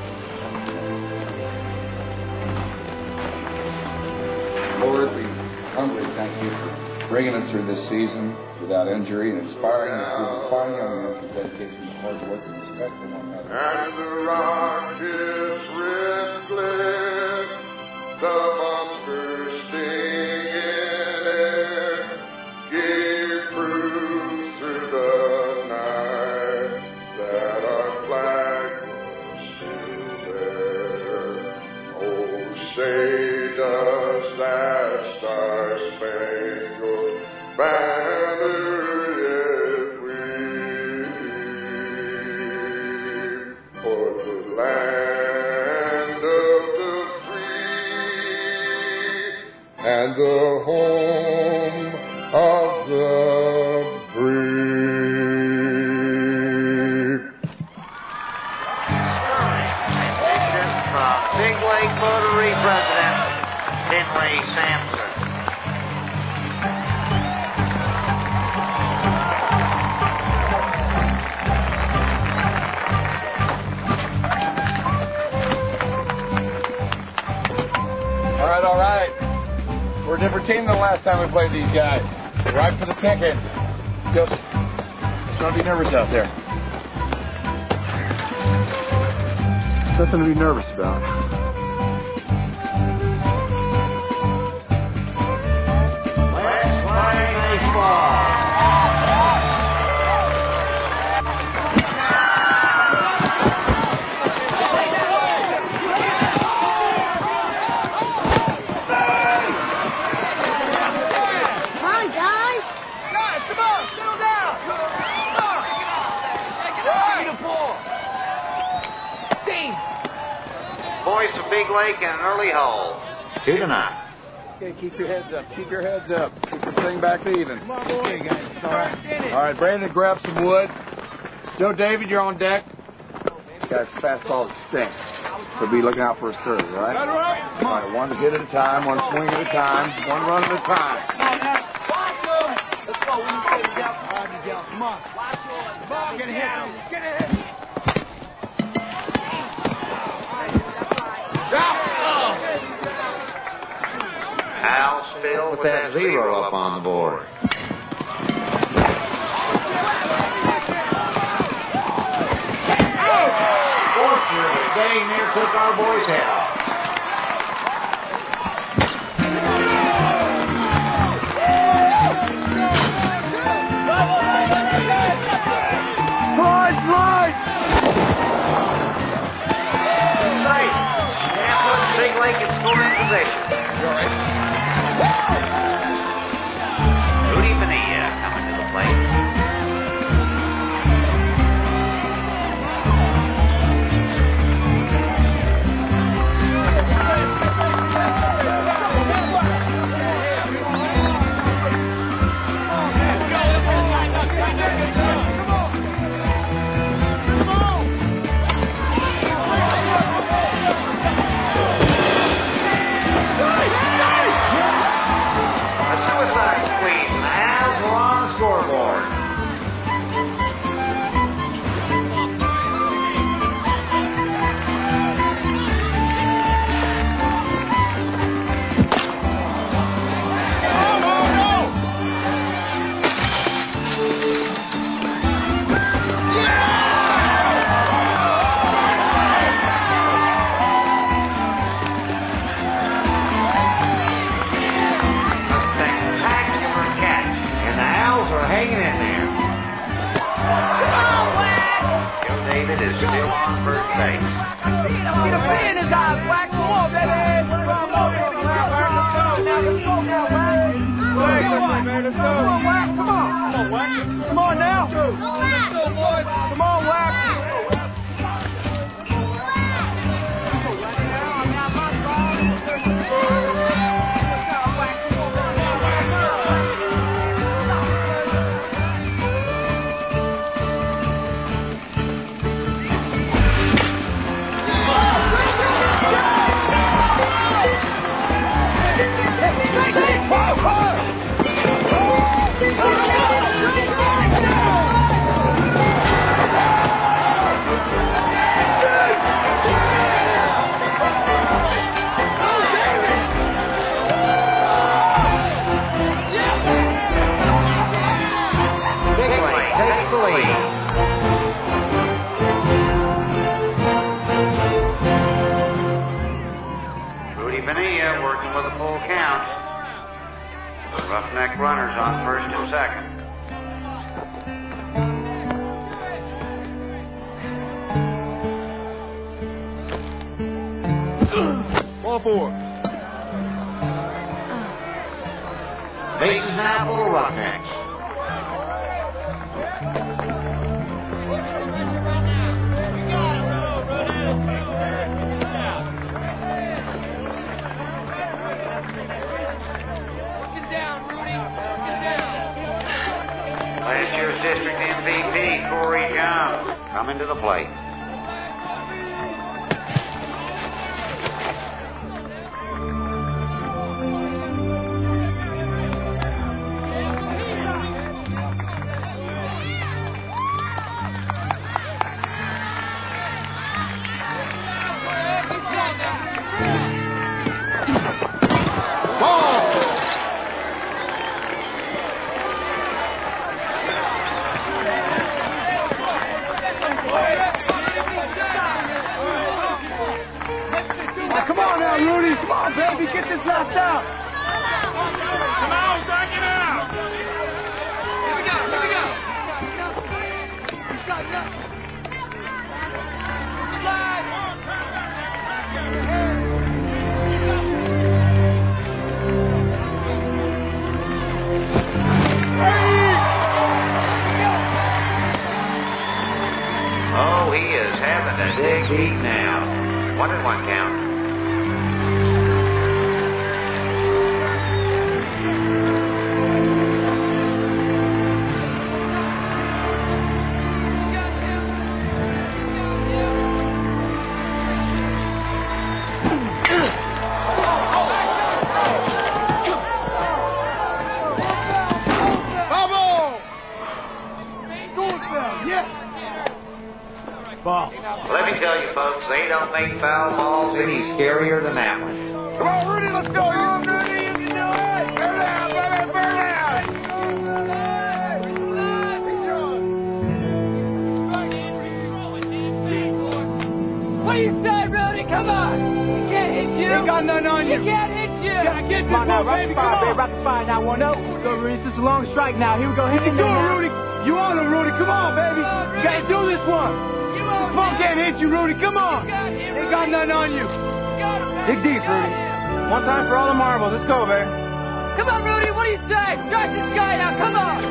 Speaker 11: Lord, we
Speaker 13: humbly thank you for bringing us through this season without injury and inspiring this group of fine young men to dedication to hard work and respect for one another.
Speaker 8: And the rocket's restless, the monsters sting in air, gave proof through the night that our flag was still there. Oh, say does that star-spangled banner yet wave for the land of the free and the home of the brave.
Speaker 14: From Big Lake Rotary President Henry Sampson.
Speaker 9: All right. We're a different team than the last time we played these guys. We're right for the ticket. Just don't be nervous out there. Nothing to be nervous about.
Speaker 14: Let's play baseball. Boys from Big Lake and an early hole. 2-0.
Speaker 9: Okay, keep your heads up. Keep your heads up. Keep this thing back to even. Come on, boys. Okay, guys. It's all right. All right, Brandon, grab some wood. Joe David, you're on deck. This guy's fastball stinks, so be looking out for his curve, all right? All right, one hit at a time, one swing at a time, one run at a time.
Speaker 18: Let's go. When you say Miguel. All right, Miguel. Come on. Come on. Get a hit. Get a hit.
Speaker 14: Al still with that 0 up on the board. Fortunately, they near took our boy's head off.
Speaker 8: Slide!
Speaker 14: Safe. And puts Big Lake in scoring position. Rudy Bonilla coming to the plate. full count. The Roughneck runners on first and second.
Speaker 15: Ball four.
Speaker 14: Bases now for Roughnecks. Last year's district MVP, Corey Jones, coming to the plate.
Speaker 18: Come on now, Rudy. Come on, baby. Get this last out.
Speaker 17: Come on, back it out. Here we go.
Speaker 14: Oh, he is having a dig deep now. 1-1 count.
Speaker 18: Ball.
Speaker 14: Let me tell you, folks, they don't make foul balls any scarier than that one.
Speaker 18: Come on, Rudy, let's go. Come on, Rudy, you can do it. Burn out, burn out.
Speaker 8: What do you say, Rudy? Come on. He can't hit you.
Speaker 18: Ain't got nothing on you.
Speaker 8: He can't hit you.
Speaker 18: Gotta get this one, baby. Come on.
Speaker 12: Rapid fire now, 1-0. Go, Rudy. This is a long strike now. Here we go. Hit
Speaker 18: You do it, Rudy. You on him, Rudy. Come on, baby.
Speaker 8: Rudy.
Speaker 18: Gotta do this one. This ball can't hit you, Rudy. Come on. Ain't got nothing on you.
Speaker 12: Dig deep, Rudy. One time for all the marbles. Let's go, baby.
Speaker 8: Come on, Rudy. What do you say? Strike this guy out. Come on.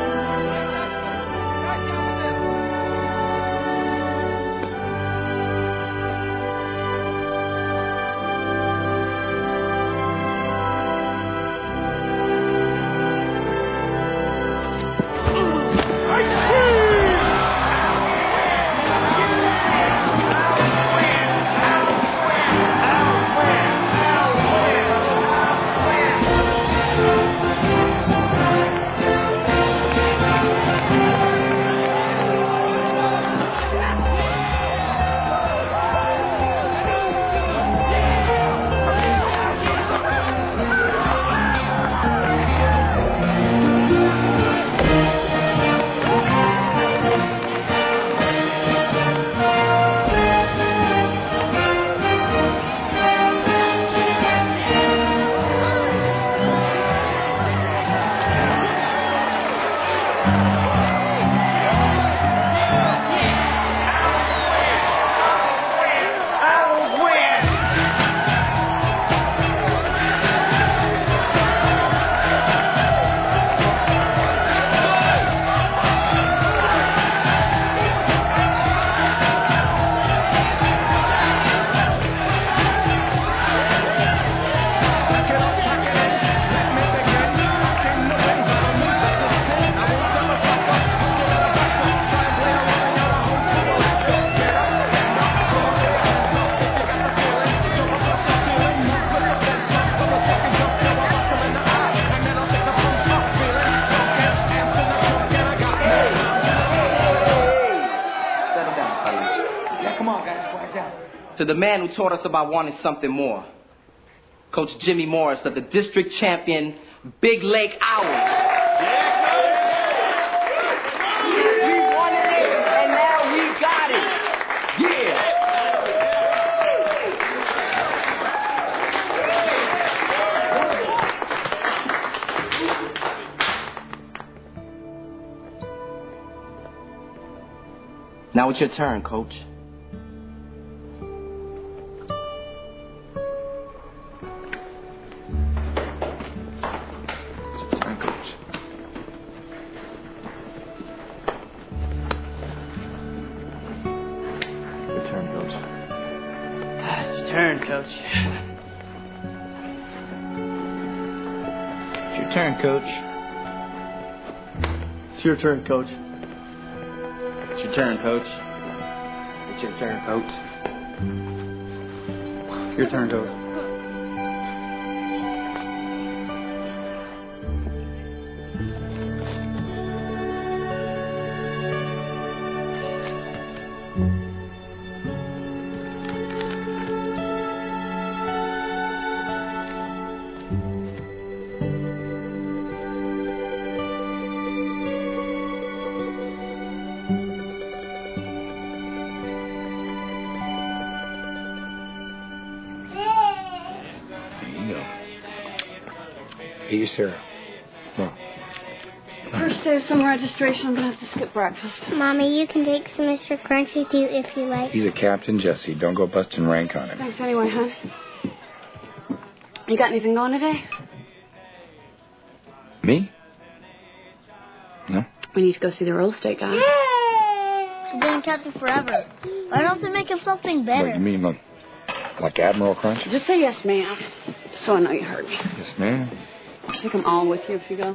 Speaker 12: To the man who taught us about wanting something more, Coach Jimmy Morris of the district champion Big Lake Owls.
Speaker 18: We wanted it, and now we got it. Yeah.
Speaker 12: Now it's your turn, Coach. It's your turn, Coach. Your turn, Coach.
Speaker 16: It's your turn, Coach.
Speaker 12: It's your turn, Coach. It's your turn, Coach. It's your turn, Coach. It's your turn, Coach. Your turn, Coach.
Speaker 11: Hey, Sarah. Come
Speaker 16: First day of summer registration, I'm going to have to skip breakfast.
Speaker 7: Mommy, you can take some Mr. Crunch with you if you like.
Speaker 11: He's a Captain Jesse. Don't go busting rank on him.
Speaker 16: Thanks anyway, hon. You got anything going today?
Speaker 11: Me? No.
Speaker 16: We need to go see the real estate guy.
Speaker 7: He's been Captain forever. Why don't they make him something better?
Speaker 11: What, you mean like Admiral Crunch?
Speaker 16: Just say yes, ma'am. So I know you heard me.
Speaker 11: Yes, ma'am.
Speaker 16: I think I'm all with you if you go.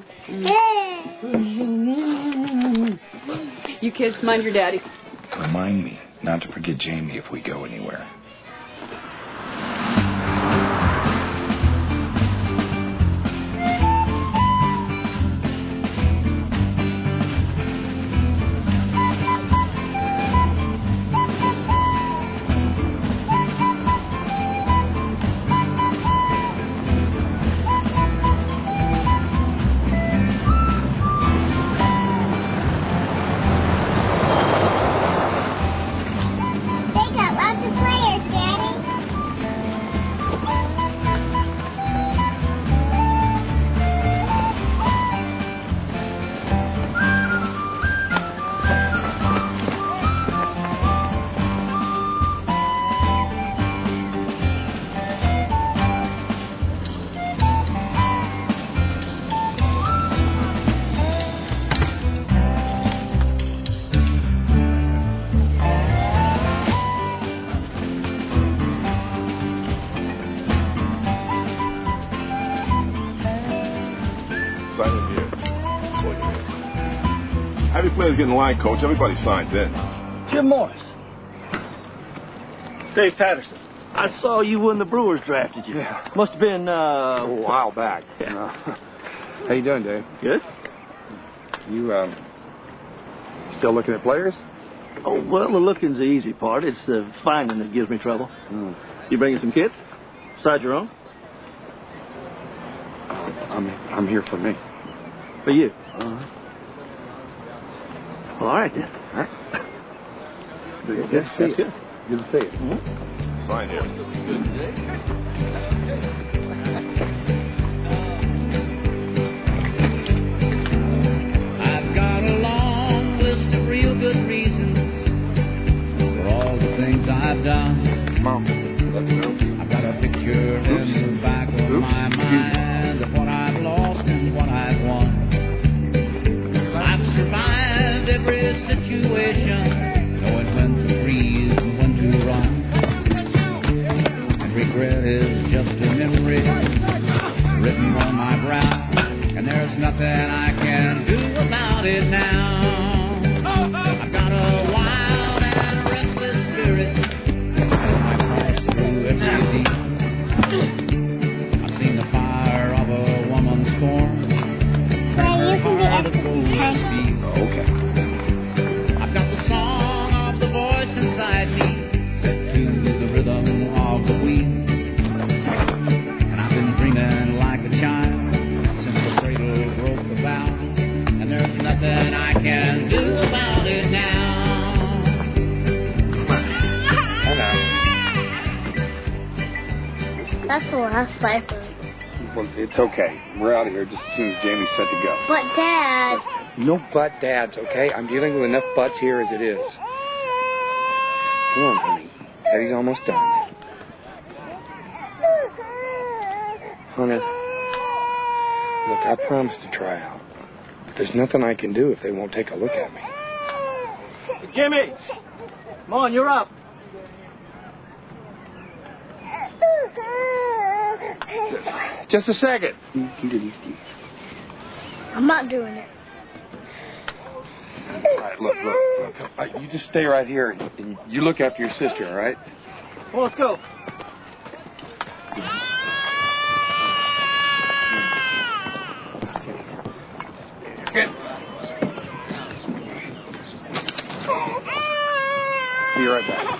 Speaker 16: You kids, mind your daddy.
Speaker 11: Remind me not to forget Jamie if we go anywhere.
Speaker 21: Players get in line, Coach. Everybody signs in.
Speaker 22: Jim Morris. Dave Patterson. I saw you when the Brewers drafted you.
Speaker 21: Yeah.
Speaker 22: Must have been,
Speaker 21: a while back.
Speaker 22: Yeah.
Speaker 21: How you doing, Dave?
Speaker 22: Good.
Speaker 21: You, still looking at players?
Speaker 22: Oh, well, the looking's the easy part. It's the finding that gives me trouble. You bringing some kids? Besides your own?
Speaker 21: I'm here for me.
Speaker 22: For you? Well, all right, then.
Speaker 21: All right. Good to see you. Good to see you. Sign here.
Speaker 8: I've got a long list of real good reasons for all the things I've done.
Speaker 21: Mom, let's go.
Speaker 8: I've got a picture in the back of my mind of what I've lost and what I've won. I've survived every situation, knowing when to freeze and when to run. And regret is just a memory written on my brow, and there's nothing I can do about it now. I've got a wild and restless spirit, I cross through every deep. I've seen the fire of a woman's scorn.
Speaker 7: Daddy, you can be extra.
Speaker 21: Okay.
Speaker 8: I've got the song of the voice inside me, set to the rhythm of the wheel. And I've been dreaming like a child since the cradle broke the vow. And there's nothing I can do about it now.
Speaker 7: That's the last cipher.
Speaker 11: Well, it's okay. We're out of here just as soon as Jamie's set to go.
Speaker 7: But, Dad...
Speaker 11: No but dads, okay? I'm dealing with enough buts here as it is. Come on, honey. Daddy's almost done. Hunter, look, I promised to try out. But there's nothing I can do if they won't take a look at me.
Speaker 22: Hey, Jimmy! Come on, you're up.
Speaker 11: Just a second.
Speaker 7: I'm not doing it.
Speaker 11: All right, look. You just stay right here and you look after your sister, all right?
Speaker 22: Well, let's go.
Speaker 11: Good. Be right back.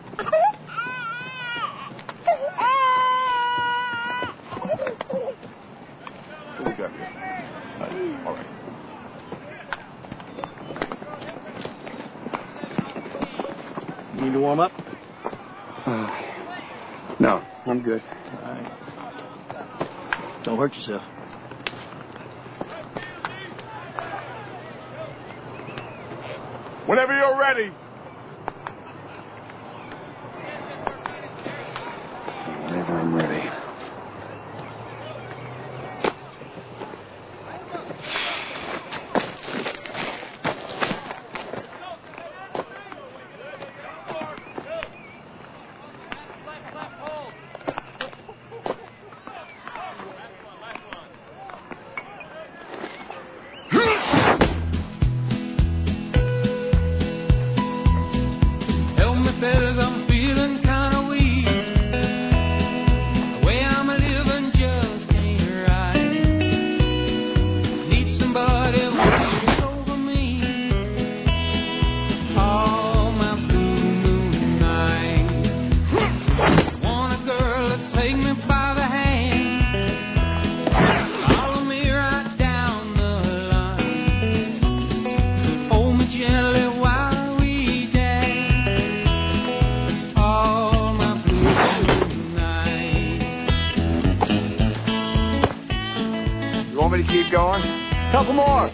Speaker 21: What we got here? All right.
Speaker 22: Need to warm up?
Speaker 11: No, I'm good.
Speaker 22: All right. Don't hurt yourself.
Speaker 21: Whenever you're ready.
Speaker 11: Whenever I'm ready.
Speaker 9: Keep going. Couple more.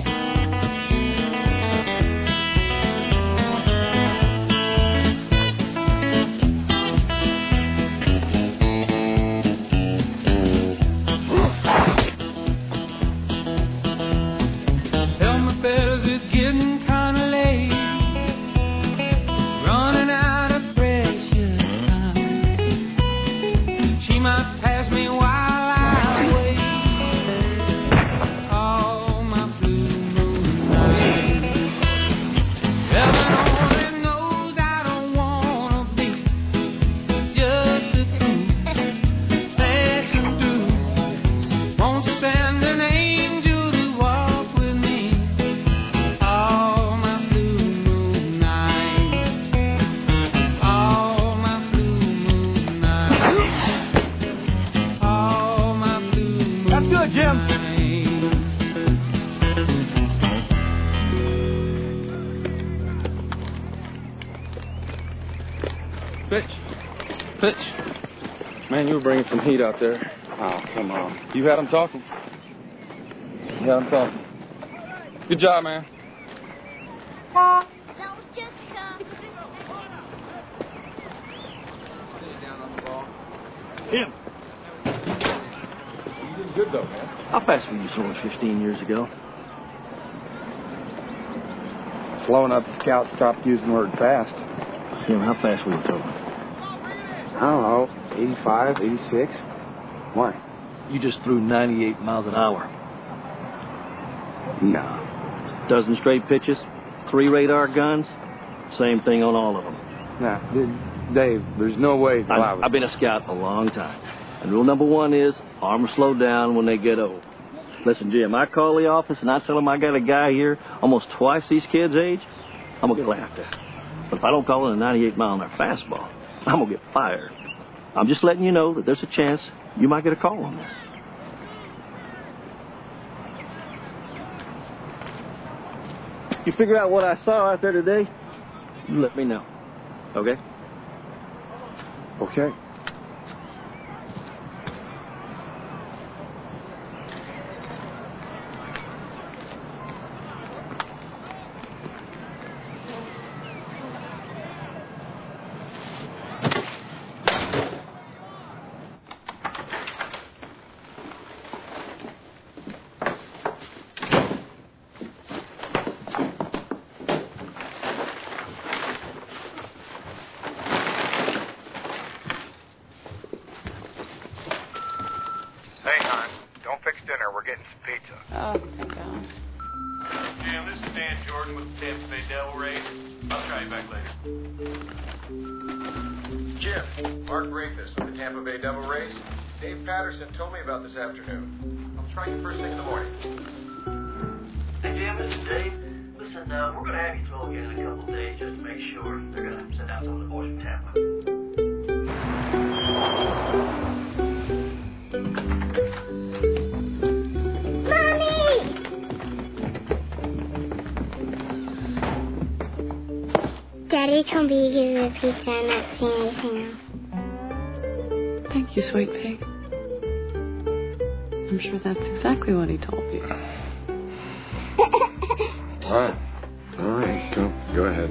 Speaker 11: Pitch. Man, you were bringing some heat out there. Oh, come on. You had them talking. Good job, man.
Speaker 7: That was Jessica.
Speaker 22: Jim.
Speaker 21: You did good, though, man.
Speaker 22: How fast were you throwing 15 years ago?
Speaker 11: Slow enough the scouts stopped using the word fast.
Speaker 22: Jim, how fast were you throwing?
Speaker 11: I don't know, 85, 86. Why?
Speaker 22: You just threw 98 miles an hour.
Speaker 11: No.
Speaker 22: Dozen straight pitches, 3 radar guns, same thing on all of them.
Speaker 11: Nah, Dave, there's no way that
Speaker 22: I've been a scout a long time. And rule number 1 is, arms slow down when they get old. Listen, Jim, I call the office and I tell them I got a guy here almost twice these kids' age, I'm going to get laughed at. But if I don't call it a 98-mile-an-hour fastball, I'm going to get fired. I'm just letting you know that there's a chance you might get a call on this. You figure out what I saw out there today, you let me know. Okay?
Speaker 11: Okay. getting some pizza.
Speaker 16: Oh, thank God.
Speaker 17: Jim, this is Dan Jordan with the Tampa Bay Devil Rays. I'll try you back later.
Speaker 13: Jim, Mark Rafus with the Tampa Bay Devil Rays. Dave Patterson told me about this afternoon. I'll try you first thing in the morning.
Speaker 22: Hey, Jim, this is Dave. Listen, we're going to have you throw again in a couple of days just to make sure. They're going to send out some of the boys from Tampa.
Speaker 7: Daddy told me to give you a pizza and not say anything else.
Speaker 16: Thank you, sweet pig. I'm sure that's exactly what he told you.
Speaker 11: All right. Go ahead.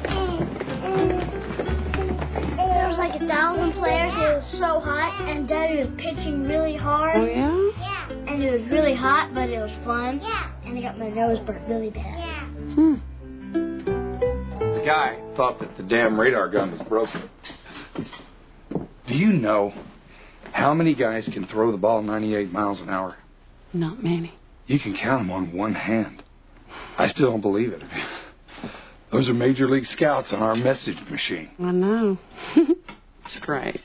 Speaker 7: There was like 1,000 players. It was so hot, and Daddy was pitching really hard.
Speaker 16: Oh, yeah?
Speaker 7: Yeah. And it was really hot, but it was fun. Yeah. And I got my nose burnt really bad. Yeah.
Speaker 13: The guy thought that the damn radar gun was broken. Do you know how many guys can throw the ball 98 miles an hour?
Speaker 16: Not many.
Speaker 13: You can count them on one hand. I still don't believe it. Those are Major League Scouts on our message machine.
Speaker 16: I know. It's great.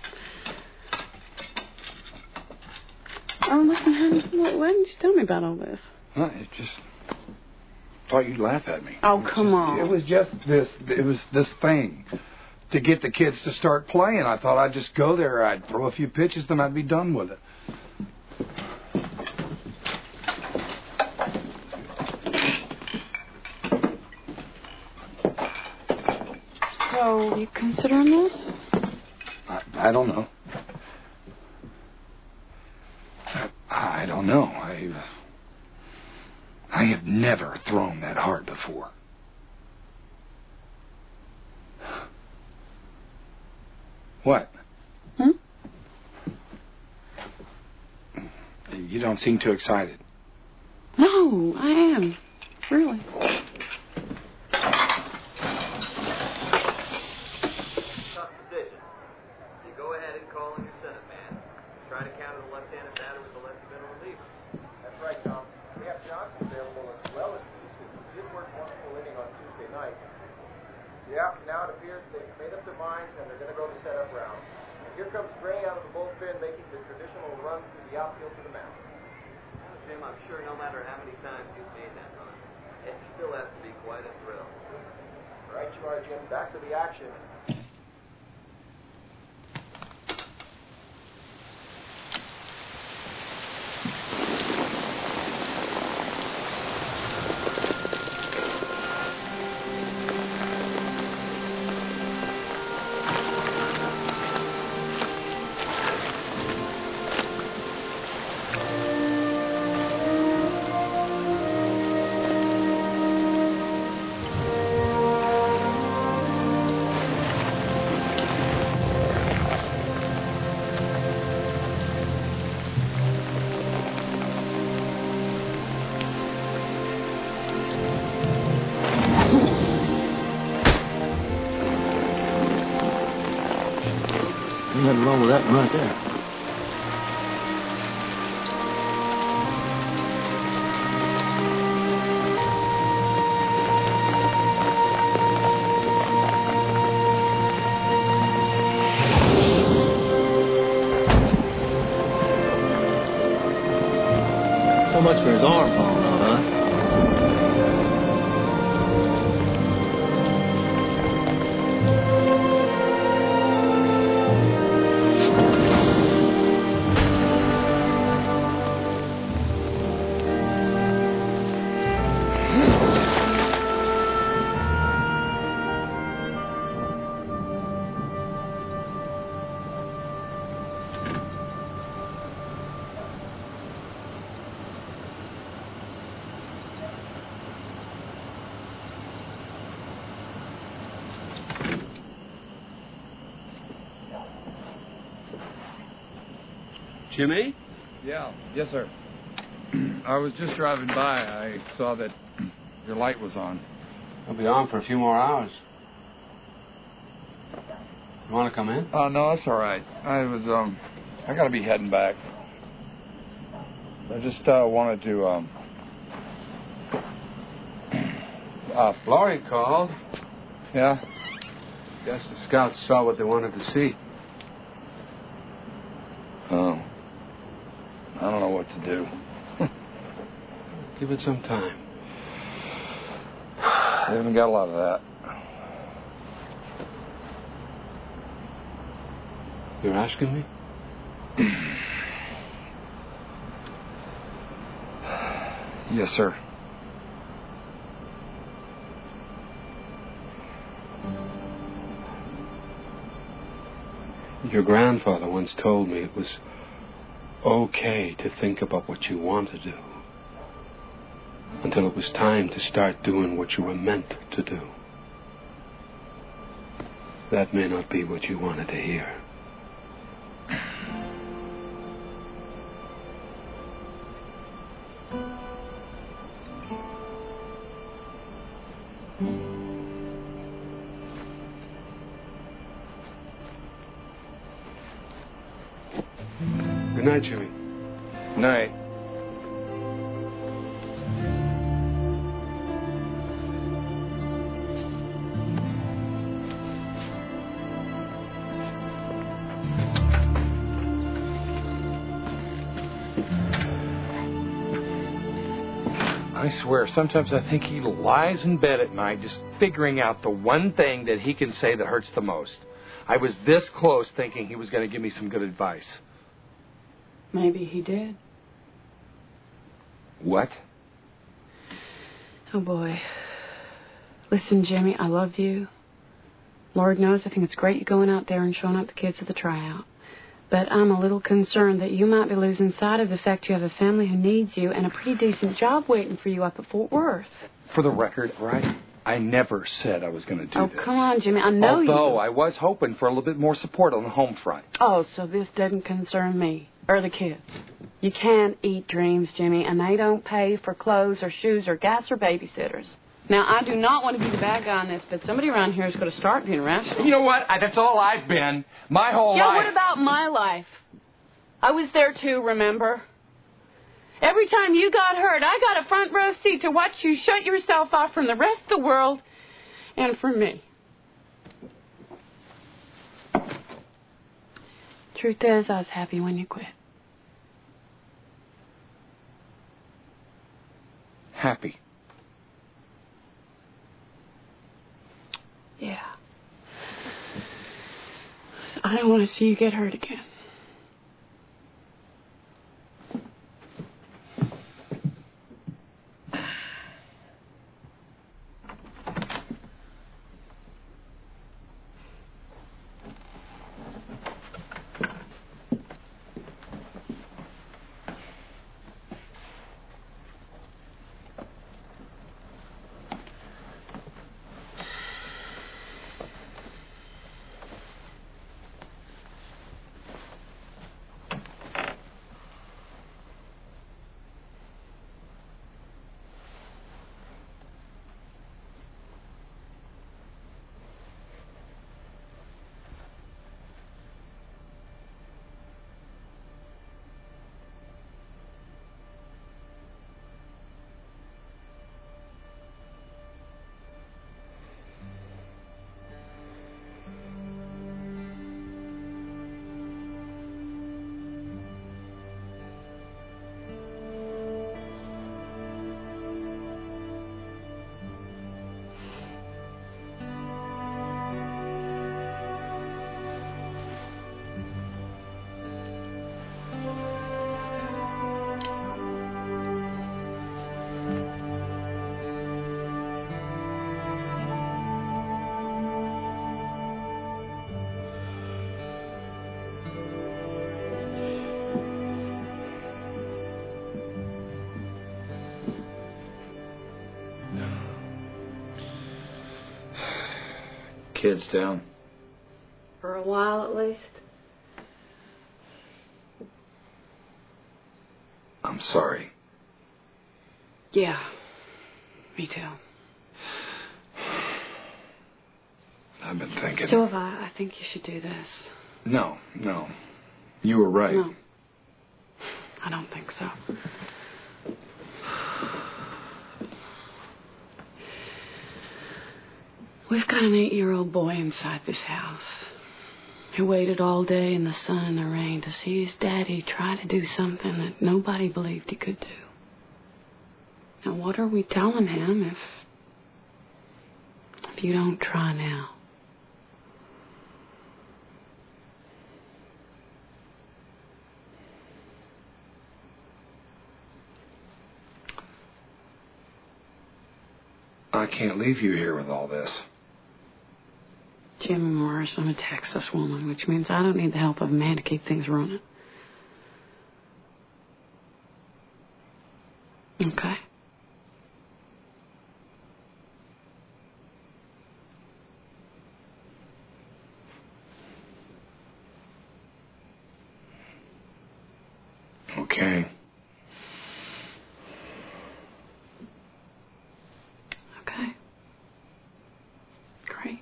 Speaker 16: Oh, listen, honey, why didn't you tell me about all this?
Speaker 13: Huh, it just thought you'd laugh at me.
Speaker 16: Oh, come on.
Speaker 13: It was just this. It was this thing to get the kids to start playing. I thought I'd just go there, I'd throw a few pitches, then I'd be done with it.
Speaker 16: So, you considering this?
Speaker 13: I don't know. I don't know. I have never thrown that hard before. What? You don't seem too excited.
Speaker 16: No, I am. Really.
Speaker 22: Tough decision. You go ahead and call in your Senate man. Try to counter the left-handed batter with the lefty middle reliever.
Speaker 13: That's right, Tom. We have Johnson available as well as Houston, who did work one full inning on Tuesday night. Yeah, now it appears they've made up their minds and they're going to go the setup round. And here comes Gray out of the bullpen making the traditional run through the outfield to the mound.
Speaker 22: Jim, I'm sure no matter how many times you've made that run, it still has to be quite a thrill.
Speaker 13: Right you are, Jim. Back to the action.
Speaker 22: Nothing wrong with that one right there. So much for his arm falling out, huh?
Speaker 6: Jimmy?
Speaker 13: Yeah, yes, sir. I was just driving by. I saw that your light was on.
Speaker 6: I'll be on for a few more hours. You want to come in?
Speaker 13: Oh, no, that's all right. I gotta be heading back.
Speaker 9: I just wanted to,
Speaker 6: Laurie called.
Speaker 9: Yeah?
Speaker 6: Guess the scouts saw what they wanted to see.
Speaker 9: Oh. I don't know what to do.
Speaker 6: Give it some time.
Speaker 9: They haven't got a lot of that.
Speaker 6: You're asking me?
Speaker 9: Yes, sir.
Speaker 6: Your grandfather once told me it was okay to think about what you want to do until it was time to start doing what you were meant to do. That may not be what you wanted to hear. Good night, Jimmy.
Speaker 9: Night.
Speaker 3: I swear, sometimes I think he lies in bed at night just figuring out the one thing that he can say that hurts the most. I was this close thinking he was going to give me some good advice.
Speaker 16: Maybe he did.
Speaker 3: What?
Speaker 16: Oh, boy. Listen, Jimmy, I love you. Lord knows I think it's great you going out there and showing up the kids at the tryout. But I'm a little concerned that you might be losing sight of the fact you have a family who needs you and a pretty decent job waiting for you up at Fort Worth.
Speaker 3: For the record, right? I never said I was going to do this.
Speaker 16: Oh, come on, Jimmy. I know you...
Speaker 3: Although I was hoping for a little bit more support on the home front.
Speaker 16: Oh, so this doesn't concern me. Or the kids. You can't eat dreams, Jimmy, and they don't pay for clothes or shoes or gas or babysitters. Now, I do not want to be the bad guy on this, but somebody around here is going to start being rational.
Speaker 3: You know what? That's all I've been. My whole life.
Speaker 16: Yeah, what about my life? I was there too, remember? Every time you got hurt, I got a front row seat to watch you shut yourself off from the rest of the world and from me. Truth is, I was happy when you quit.
Speaker 3: Happy.
Speaker 16: Yeah. So I don't want to see you get hurt again.
Speaker 3: Kids down.
Speaker 16: For a while, at least.
Speaker 3: I'm sorry.
Speaker 16: Yeah. Me too.
Speaker 3: I've been thinking.
Speaker 16: So have I. I think you should do this.
Speaker 3: No. You were right.
Speaker 16: No. I don't think so. We've got an 8-year-old boy inside this house who waited all day in the sun and the rain to see his daddy try to do something that nobody believed he could do. Now, what are we telling him if you don't try now?
Speaker 11: I can't leave you here with all this.
Speaker 16: Jimmy Morris, I'm a Texas woman, which means I don't need the help of a man to keep things running. Okay?
Speaker 11: Okay.
Speaker 16: Okay. Great.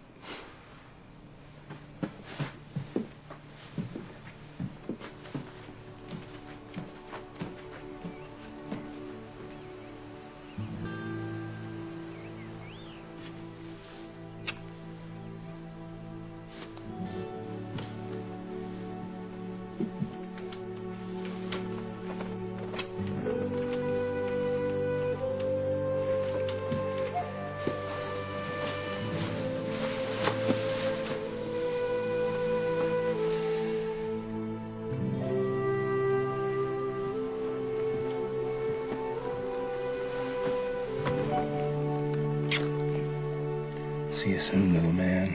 Speaker 11: See you soon, little man.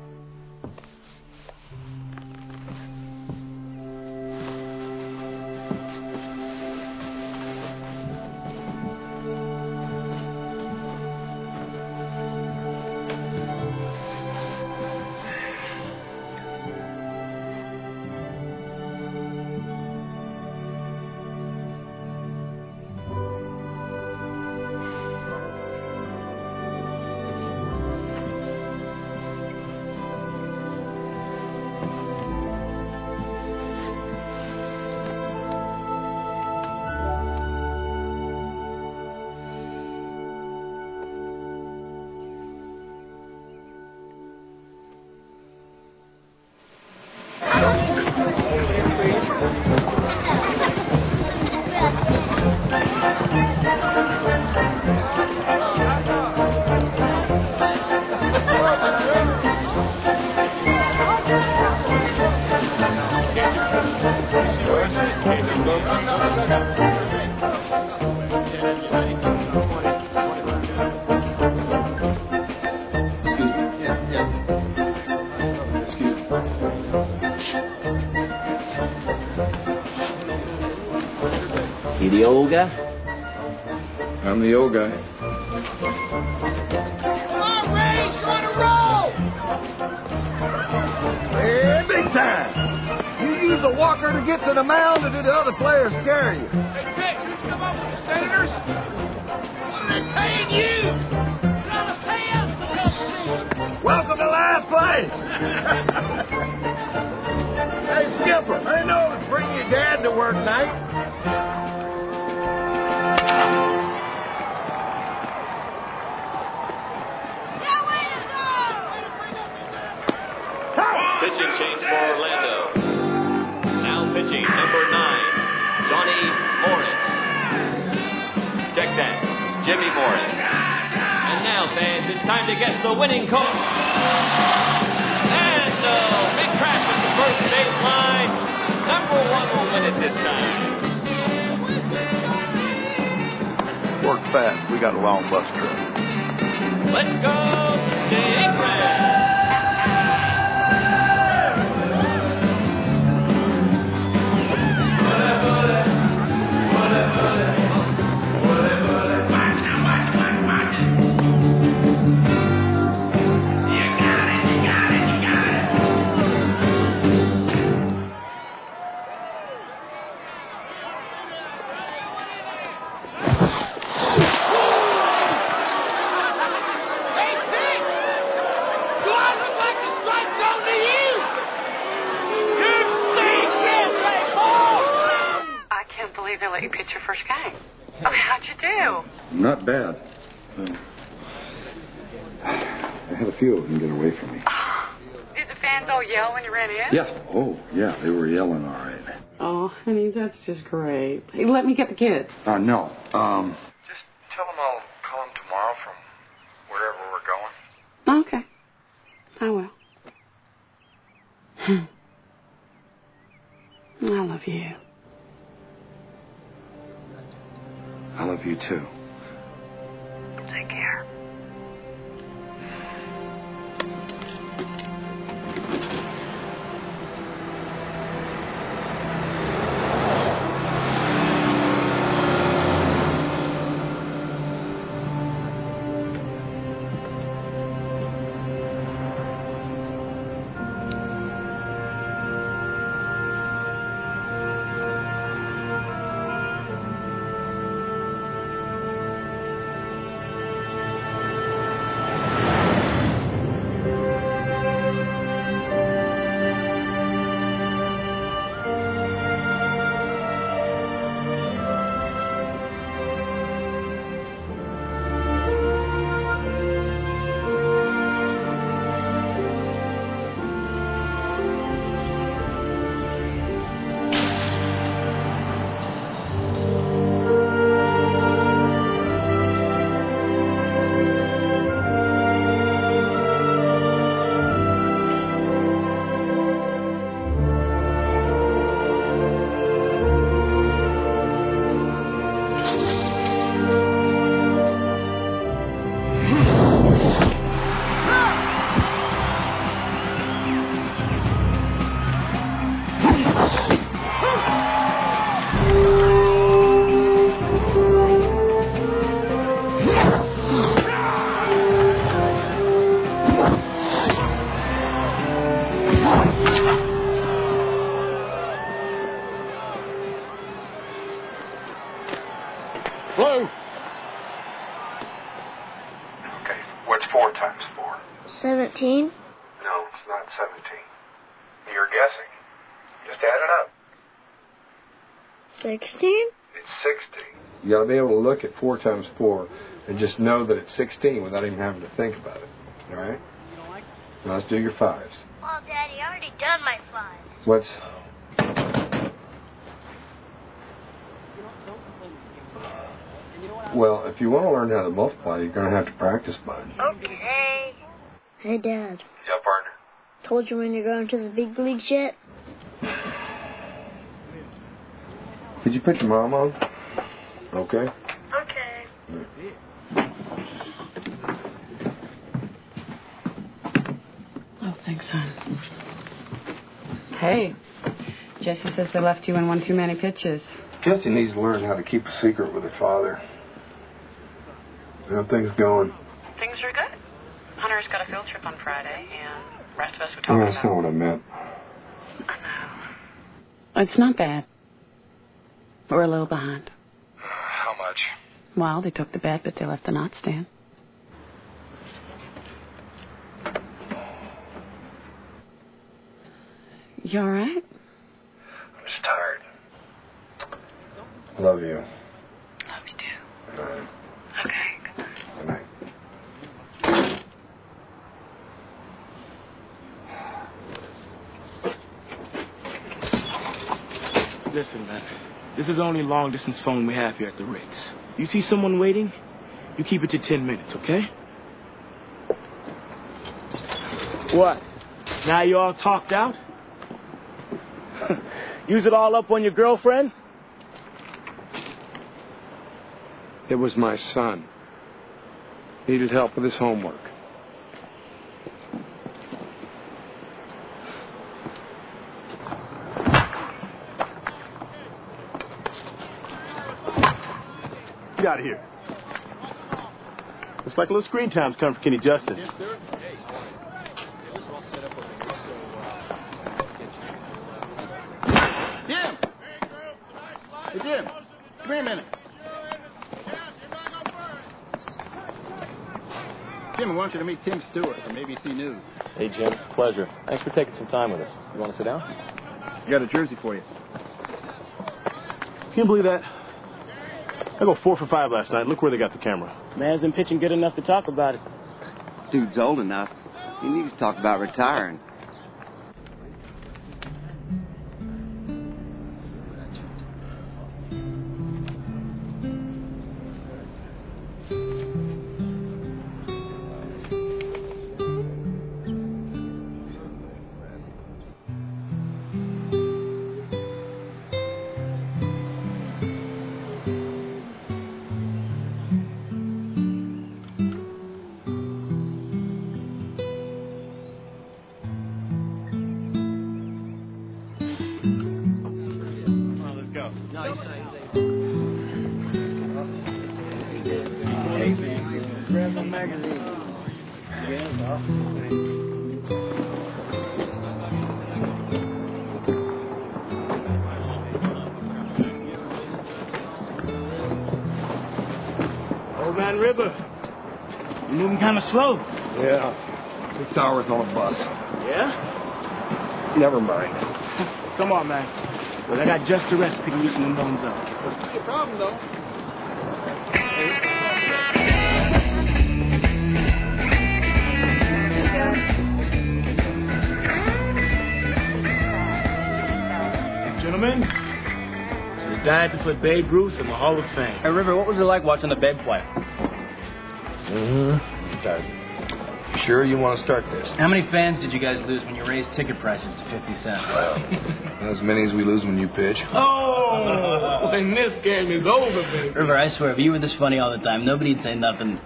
Speaker 22: You the old guy?
Speaker 11: I'm the old guy.
Speaker 18: Come on, Ray, you're on a roll!
Speaker 15: Hey, big time. You use a walker to get to the mound, or did the other players carry you?
Speaker 18: Hey, Vic, you come up with the Senators? What are they paying you? You're not a payout for the
Speaker 15: Welcome to last place. Hey, Skipper, I know it was bring your dad to work night.
Speaker 4: Pitching change for Orlando. Now pitching number 9, Johnny Morris. Check that, Jimmy Morris. And now, fans, it's time to get the winning call. And big crash at the first baseline. Number 1 will win it this time.
Speaker 15: Work fast. We got a long bus trip.
Speaker 4: Let's go, Stingrays!
Speaker 18: Hey, Vic!
Speaker 11: not bad. I had a few of them get away from me.
Speaker 16: Did the fans all yell when you ran in?
Speaker 11: Yeah. Oh, yeah. They were yelling all right.
Speaker 16: Oh, honey, that's just great. Hey, let me get the kids.
Speaker 11: No. Just tell them I'll call them tomorrow from wherever we're going.
Speaker 16: Okay. I will. I love you.
Speaker 11: I love you too.
Speaker 16: Take care.
Speaker 11: Blue! Okay, what's 4 times 4?
Speaker 7: 17.
Speaker 11: No, it's not 17. You're guessing. Just add it up.
Speaker 7: 16.
Speaker 11: It's 60. You gotta be able to look at 4 times 4 and just know that it's 16 without even having to think about it. Alright? Now let's do your 5s.
Speaker 7: Well, Daddy, I already done my 5s.
Speaker 11: What's... Well, if you want to learn how to multiply, you're going to have to practice, bud.
Speaker 7: Okay. Hey, Dad.
Speaker 11: Yeah, partner?
Speaker 7: Told you when you're going to the big leagues yet?
Speaker 11: Could you put your mom on? Okay.
Speaker 7: Okay.
Speaker 16: Oh, thanks, hon. Hey, Jesse says they left you in one too many pitches.
Speaker 11: Jessie needs to learn how to keep a secret with her father. How are things going?
Speaker 16: Things are good. Hunter's got a field trip on Friday, and the rest of us were
Speaker 11: Oh,
Speaker 16: talking
Speaker 11: that's
Speaker 16: about...
Speaker 11: not what I meant.
Speaker 16: It's not bad. We're a little behind.
Speaker 11: How much?
Speaker 16: Well, they took the bet, but they left the knot stand. You all right?
Speaker 11: I'm just tired. Love you.
Speaker 16: Love you, too.
Speaker 11: Good night.
Speaker 16: Okay,
Speaker 11: Good night.
Speaker 12: Listen, man. This is the only long-distance phone we have here at the Ritz. You see someone waiting, you keep it to 10 minutes, okay? What? Now you all talked out? Use it all up on your girlfriend?
Speaker 3: It was my son. Needed help with his homework.
Speaker 1: Get out of here. Looks like a little screen time's coming for Kenny Justin.
Speaker 17: Yes, sir. Hey, this is all set up over here, so
Speaker 1: Jim! Hey, Jim, come here a minute. Jim, I want you to meet Tim Stewart from ABC News.
Speaker 4: Hey, Jim, it's a pleasure. Thanks for taking some time with us. You want to sit down?
Speaker 1: I got a jersey for you. Can't believe that.
Speaker 21: I go 4 for 5 last night. Look where they got the camera.
Speaker 12: Man's been pitching good enough to talk about it.
Speaker 2: Dude's old enough. He needs to talk about retiring.
Speaker 12: Old Man River, you're moving kind of slow.
Speaker 11: Yeah. 6 hours on a bus.
Speaker 12: Yeah?
Speaker 11: Never mind.
Speaker 12: Come on, man. Well, I got just the recipe to loosen them bones up.
Speaker 15: What's your problem, though?
Speaker 12: Gentlemen, to the dive to put Babe Ruth in the Hall of Fame.
Speaker 10: Hey, River, what was it like watching the Babe play?
Speaker 11: Mm-hmm. Sure you want to start this?
Speaker 10: How many fans did you guys lose when you raised ticket prices to 50 cents?
Speaker 11: Well, as many as we lose when you pitch.
Speaker 12: Oh, and this game is over, baby.
Speaker 10: River, I swear, if you were this funny all the time, nobody'd say nothing.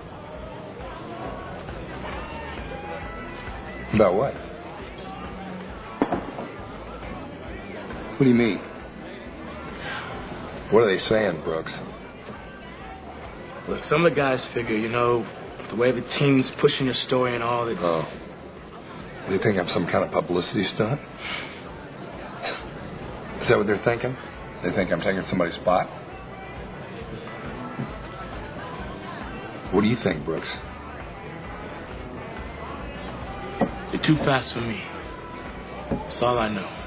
Speaker 11: About what? What do you mean? What are they saying, Brooks?
Speaker 12: Look, some of the guys figure, you know, the way the team's pushing your story and all that.
Speaker 11: Oh. They think I'm some kind of publicity stunt? Is that what they're thinking? They think I'm taking somebody's spot? What do you think, Brooks?
Speaker 12: You're too fast for me. That's all I know.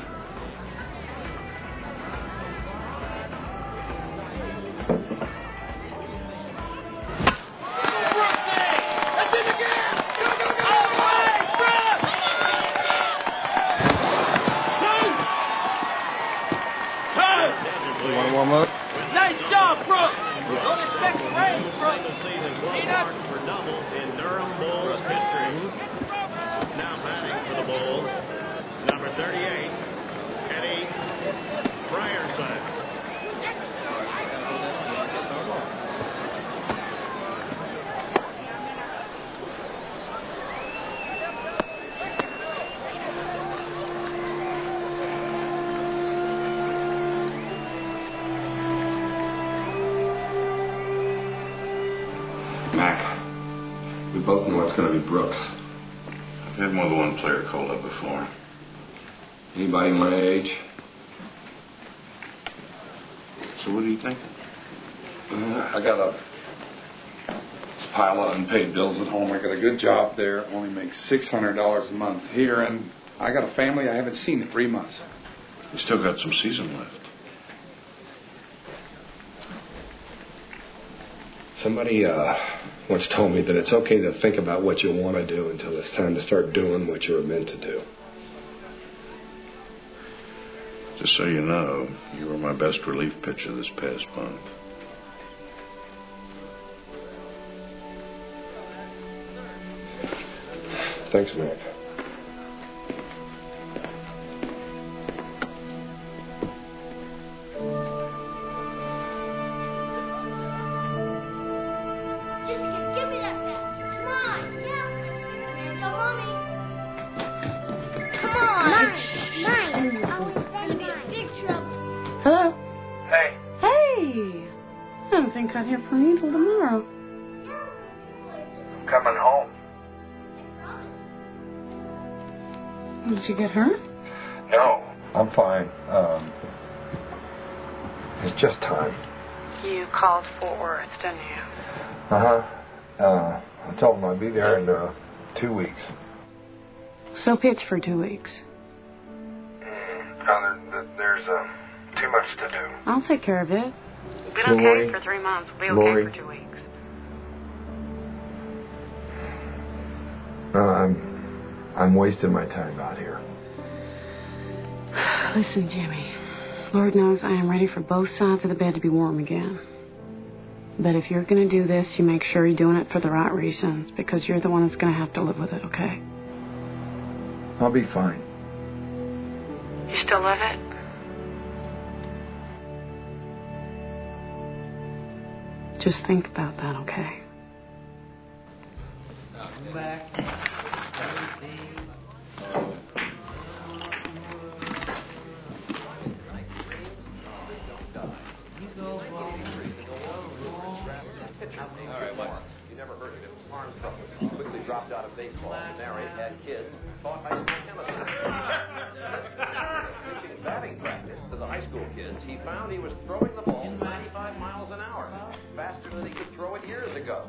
Speaker 18: Nice job, Brooks! Don't expect rain, Brooks! Clean up!
Speaker 23: For doubles in Durham Bulls history. Now batting for the Bulls, number 38, Eddie Frierson.
Speaker 11: Mac, we both know it's going to be Brooks.
Speaker 24: I've had more than one player called up before.
Speaker 11: Anybody my age?
Speaker 24: So what do you think?
Speaker 11: I got a pile of unpaid bills at home. I got a good job there. Only make $600 a month here, and I got a family I haven't seen in 3 months.
Speaker 24: You still got some season left.
Speaker 11: Somebody once told me that it's okay to think about what you want to do until it's time to start doing what you were meant to do.
Speaker 24: Just so you know, you were my best relief pitcher this past month.
Speaker 11: Thanks, Mac.
Speaker 7: Give me that bat. Come on. Yeah. Tell Mommy. Come on. Mine. I'll be in big trouble.
Speaker 16: Hello?
Speaker 11: Hey.
Speaker 16: Hey! I don't think I'd hear from you till tomorrow.
Speaker 11: I'm coming home.
Speaker 16: Did you get hurt?
Speaker 11: No, I'm fine. It's just time.
Speaker 16: You called Fort Worth, didn't you?
Speaker 11: I told them I'd be there in 2 weeks.
Speaker 16: So pitch for 2 weeks.
Speaker 11: There's too much to do.
Speaker 16: I'll take care of it. We've been okay for 3 months. We'll be okay for 2 weeks.
Speaker 11: I'm wasting my time out here.
Speaker 16: Listen, Jimmy. Lord knows I am ready for both sides of the bed to be warm again. But if you're going to do this, you make sure you're doing it for the right reasons, because you're the one that's going to have to live with it, okay?
Speaker 11: I'll be fine.
Speaker 16: You still love it? Just think about that, okay?
Speaker 5: All right, what? You never heard of him. Arm trouble. He quickly dropped out of baseball, married, had kids, taught high school chemistry. Pitching batting practice to the high school kids, he found he was throwing the ball 95 miles an hour, faster than he could throw it years ago.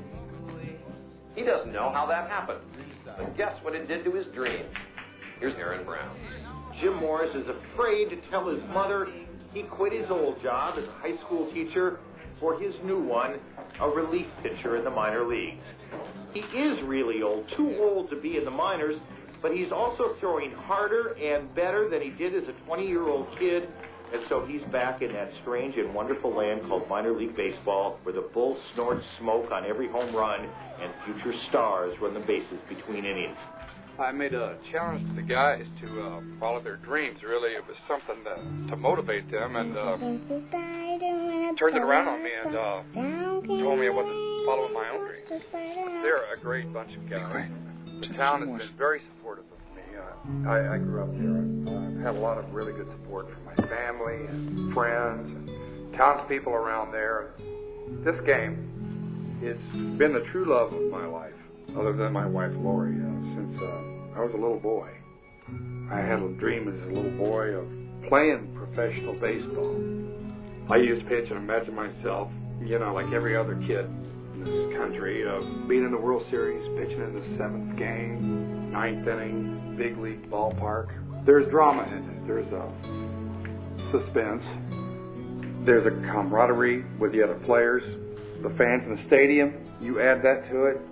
Speaker 5: He doesn't know how that happened, but guess what it did to his dream. Here's Aaron Brown.
Speaker 13: Jim Morris is afraid to tell his mother he quit his old job as a high school teacher for his new one, a relief pitcher in the minor leagues. He is really old, too old to be in the minors, but he's also throwing harder and better than he did as a 20-year-old kid, and so he's back in that strange and wonderful land called minor league baseball, where the bull snorts smoke on every home run and future stars run the bases between innings.
Speaker 11: I made a challenge to the guys to follow their dreams. Really, it was something to motivate them, and turned it around on me and told me I wasn't following my own dreams. They're a great bunch of guys. The town has been very supportive of me. I grew up here. I've had a lot of really good support from my family and friends and townspeople around there. This game, it's been the true love of my life, other than my wife Lori, since I was a little boy. I had a dream as a little boy of playing professional baseball. I used to pitch and imagine myself, like every other kid in this country, being in the World Series, pitching in the 7th game, 9th inning, big league ballpark. There's drama in it. There's a suspense. There's a camaraderie with the other players, the fans in the stadium. You add that to it,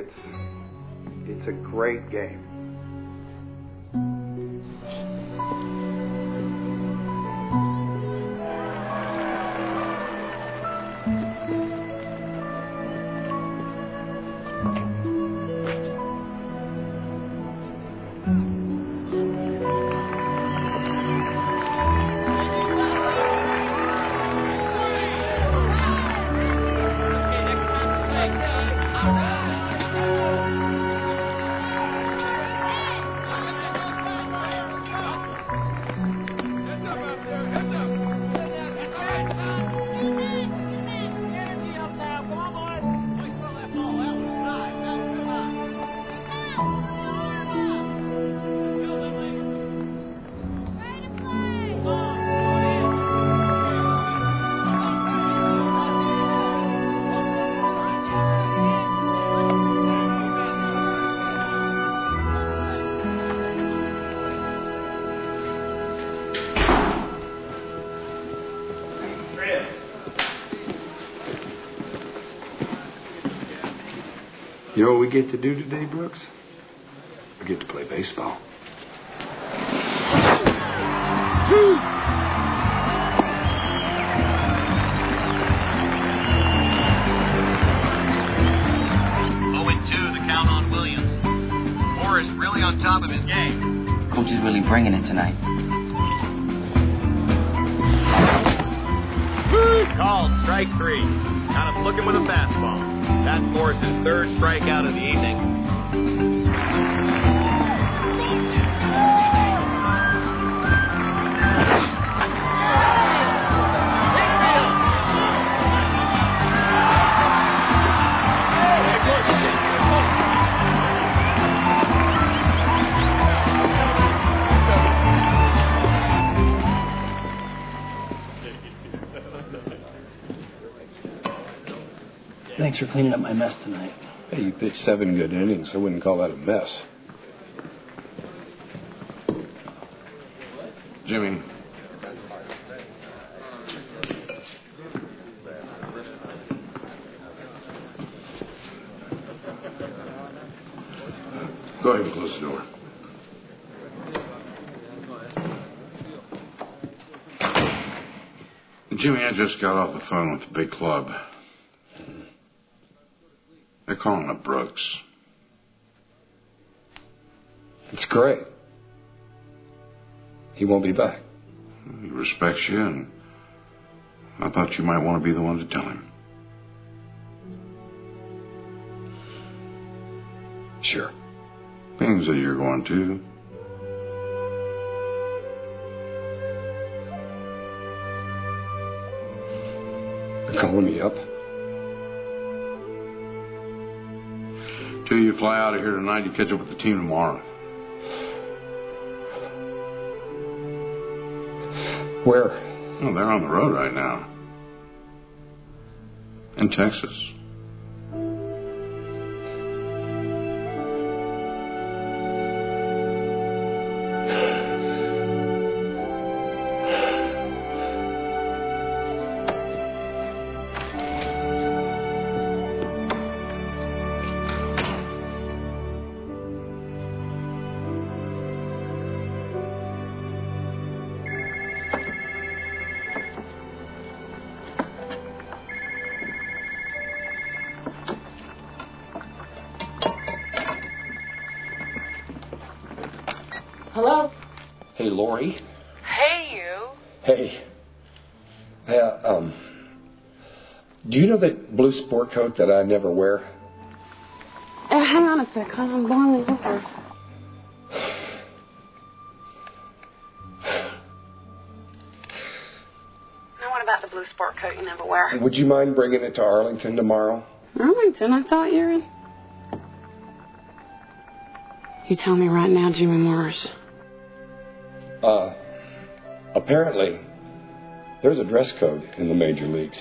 Speaker 11: it's a great game. You know what we get to do today, Brooks? We get to play baseball.
Speaker 5: The count on Williams. Morris really on top of his game.
Speaker 14: Coach is really bringing it tonight.
Speaker 4: Called strike 3. Kind of looking with a fastball. That's Morris's 3rd strikeout of the evening.
Speaker 10: Thanks for cleaning up my mess tonight.
Speaker 11: Hey, you pitched 7 good innings. I wouldn't call that a mess. Jimmy,
Speaker 24: Go ahead and close the door. Jimmy, I just got off the phone with the big club. They're calling up Brooks.
Speaker 11: It's great. He won't be back.
Speaker 24: He respects you, and I thought you might want to be the one to tell him.
Speaker 11: Sure.
Speaker 24: Things that you're going to.
Speaker 11: They're calling me up.
Speaker 24: Till you fly out of here tonight, you catch up with the team tomorrow.
Speaker 11: Where?
Speaker 24: Oh, they're on the road right now. In Texas.
Speaker 16: Hello?
Speaker 11: Hey, Lori.
Speaker 16: Hey, you.
Speaker 11: Hey. Do you know that blue sport coat that I never wear?
Speaker 16: Hang on a sec. I'm blowing it over. Now, what about the blue sport coat you never wear?
Speaker 11: Would you mind bringing it to Arlington tomorrow?
Speaker 16: Arlington? I thought you were in... You tell me right now, Jimmy Morris.
Speaker 11: Apparently, there's a dress code in the major leagues.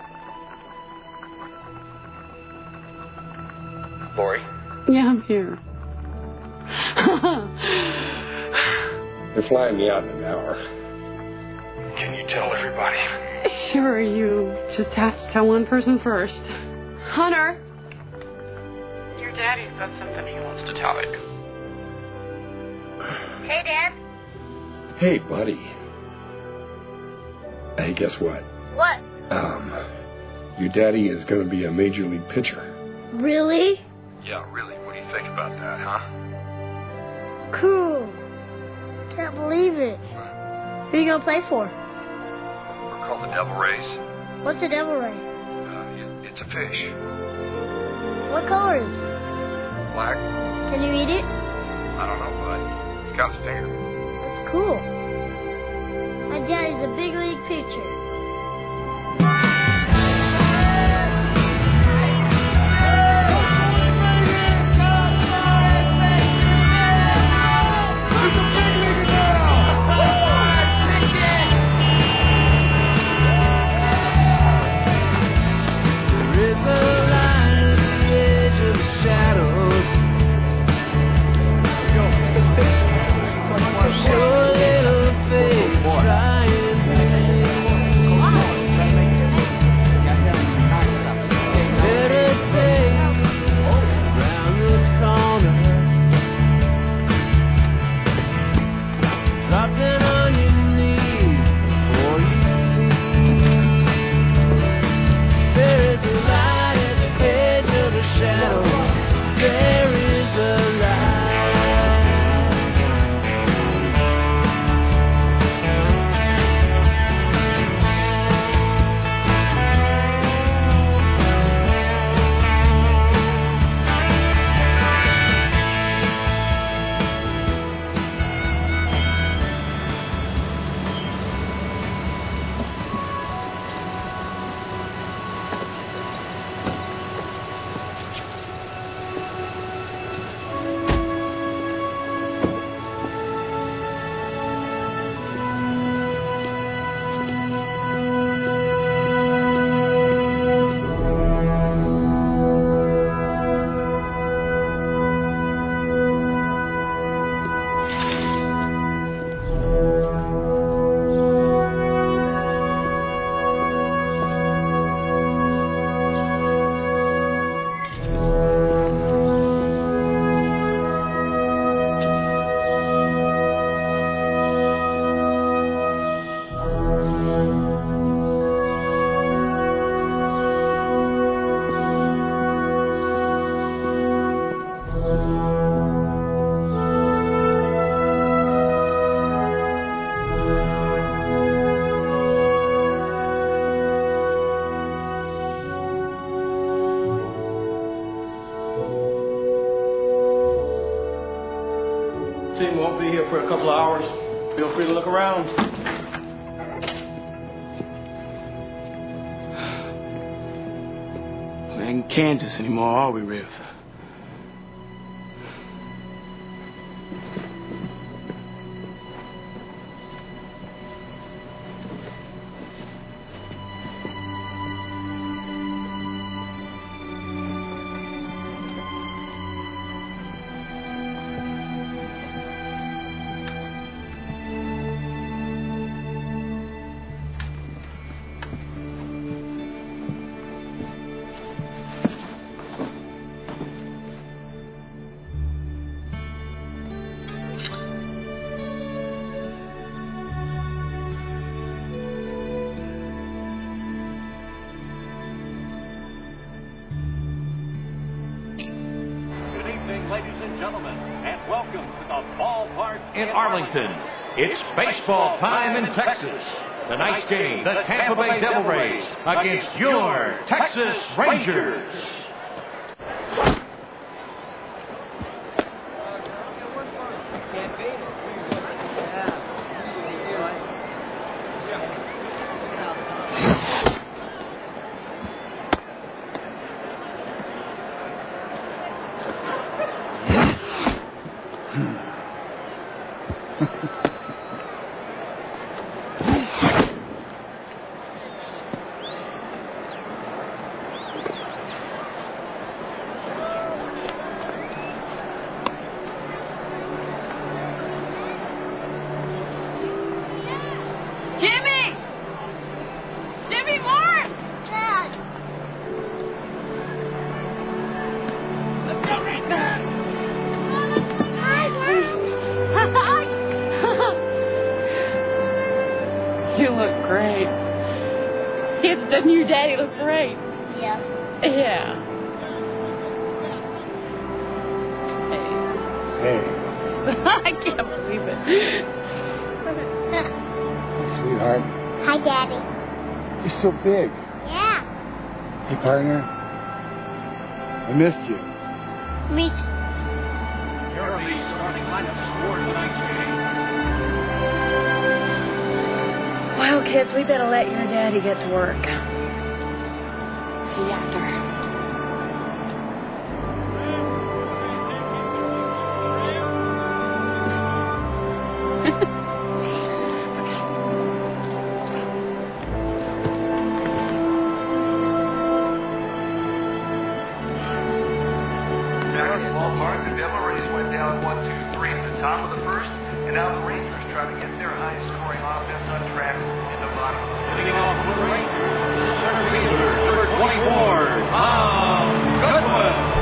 Speaker 11: Lori?
Speaker 16: Yeah, I'm here.
Speaker 11: They're flying me out in an hour. Can you tell everybody?
Speaker 16: Sure, you just have to tell one person first. Hunter! Your daddy's got something he wants to tell you.
Speaker 7: Hey, Dad.
Speaker 11: Hey, buddy. Hey, guess what?
Speaker 7: What?
Speaker 11: Your daddy is going to be a major league pitcher.
Speaker 7: Really?
Speaker 11: Yeah, really. What do you think about that, huh?
Speaker 7: Cool. Can't believe it. Who are you going to play for?
Speaker 11: We're called the Devil Rays.
Speaker 7: What's a devil ray?
Speaker 11: It's a fish.
Speaker 7: What color is it?
Speaker 11: Black?
Speaker 7: Can you eat it?
Speaker 11: I don't know, bud. It's got a stinger.
Speaker 7: That's cool. My daddy's a big league pitcher.
Speaker 1: won't be here for a couple of hours. Feel free to look around.
Speaker 12: We ain't in Kansas anymore, are we, Riff?
Speaker 4: Ladies and gentlemen, and welcome to the ballpark in Arlington. It's baseball time in Texas. Tonight's game, the Tampa Bay Devil Rays against your Texas Rangers.
Speaker 16: You look great. It's the new daddy look great.
Speaker 7: Yeah.
Speaker 16: Yeah.
Speaker 12: Hey.
Speaker 16: I can't believe it.
Speaker 12: Sweetheart,
Speaker 7: Hi, Daddy.
Speaker 12: you're so big.
Speaker 7: Yeah.
Speaker 12: Hey, partner. I missed you.
Speaker 7: Me too.
Speaker 4: Here are the starting lineups for tonight's game.
Speaker 16: Well, kids, we better let your daddy get to work. See you after.
Speaker 5: Back at the ballpark, the Devil Rays went down 1-2-3 at the top of the first, and now the Rangers try to get their high-scoring offense on track in the bottom.
Speaker 4: Leading off for the Rangers, the center fielder, number 24, Tom Goodwin.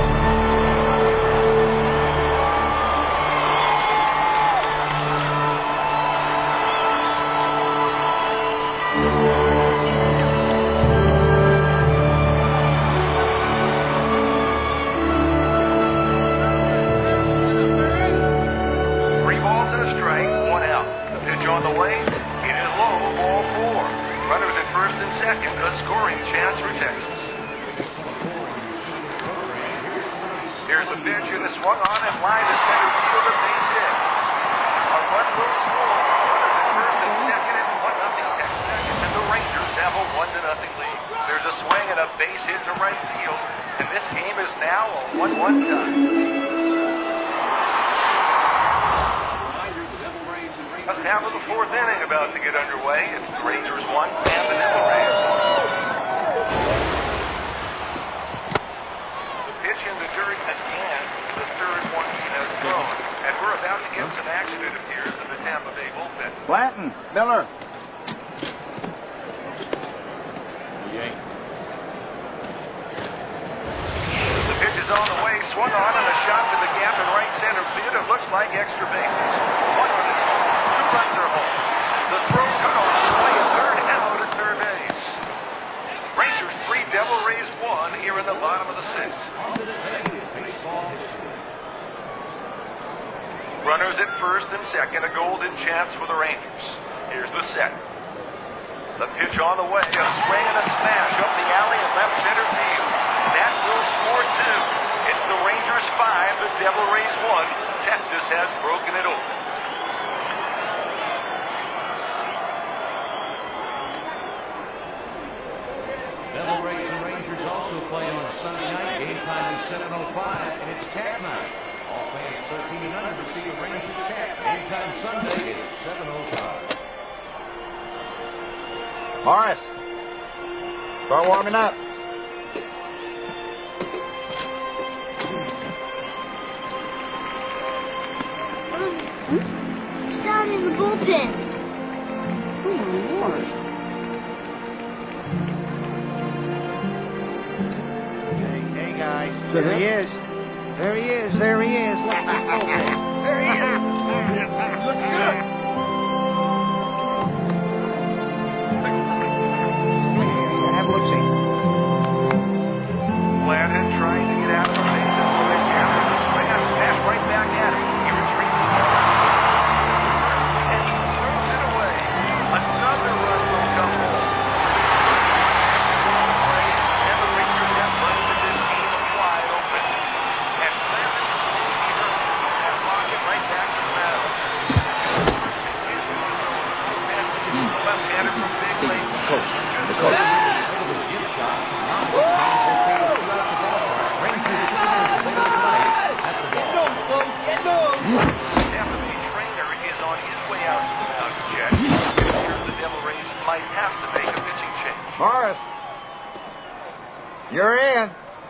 Speaker 5: On the way, it is low, ball 4. Runners at first and second, a scoring chance for Texas. Here's the pitch, and it's swung on and line to center field, a base hit. A run will score. Runners at first and second, and 1-0 Texas, and the Rangers have a 1-0 lead. There's a swing and a base hit to right field, and this game is now a 1-1 tie. First half of the fourth inning about to get underway. It's the Rangers 1 and the Devil Rays 1. The pitch in the dirt again. The third one he has thrown. And we're about to get some action, it appears, in the Tampa Bay bullpen.
Speaker 1: Blanton, Miller.
Speaker 5: The pitch is on the way. Swung on and a shot to the gap in right center field. It looks like extra bases. One on its own. Runs are home. The throw cut off. Play a third out at third base. Rangers 3, Devil Rays 1 here in the bottom of the sixth. Runners at first and second, a golden chance for the Rangers. Here's the set. The pitch on the way, a swing and a smash up the alley in left center field. That will score 2. It's the Rangers 5, the Devil Rays 1. Texas has broken it open.
Speaker 8: Devil Rays and Rangers also play on Sunday night. Game time is 7:05, and it's check night. All fans 13 and under receive a Ranger check. Game time Sunday is 7:05.
Speaker 13: Morris, start warming up.
Speaker 7: It's down in the bullpen. Oh, Lord.
Speaker 13: Hey, guys. There he is. There he is. There he is. Look at the bullpen. There he is. Looks good. Have a look-see.
Speaker 14: Landon trying to get out of the face of the ledge after the swing and smash right back at him. He retreats and he throws it away. Another run will come home. And the Rangers have busted this game wide open. And Landon has locked it right back to the mound. Left-hander from Big Lake.
Speaker 13: Morris, you're in.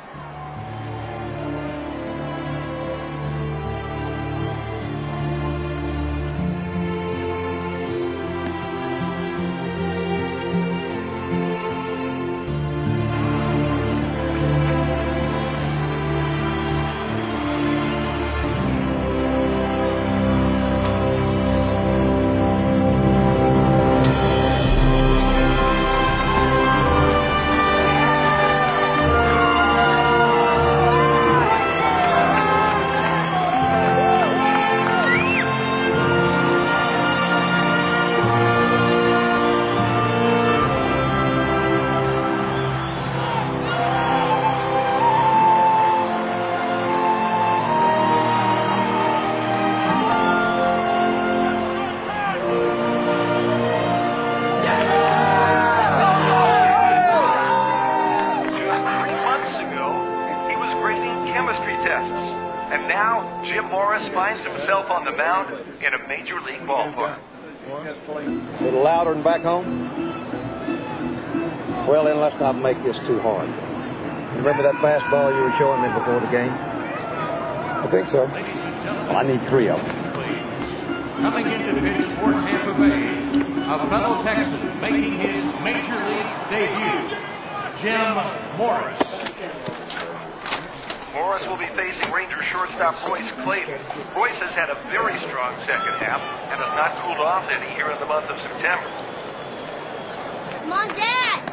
Speaker 14: Jim Morris finds himself on the mound in a major league ballpark.
Speaker 13: A little louder than back home? Well, then let's not make this too hard. Remember that fastball you were showing me before the game? I think so. Well, I need 3 of them.
Speaker 8: Coming in to pitch for Tampa Bay, a fellow Texan making his major league debut, Jim Morris.
Speaker 14: Morris will be facing Ranger shortstop Royce Clayton. Royce has had a very strong second half and has not cooled off any here in the month of September.
Speaker 7: Come on, Dad!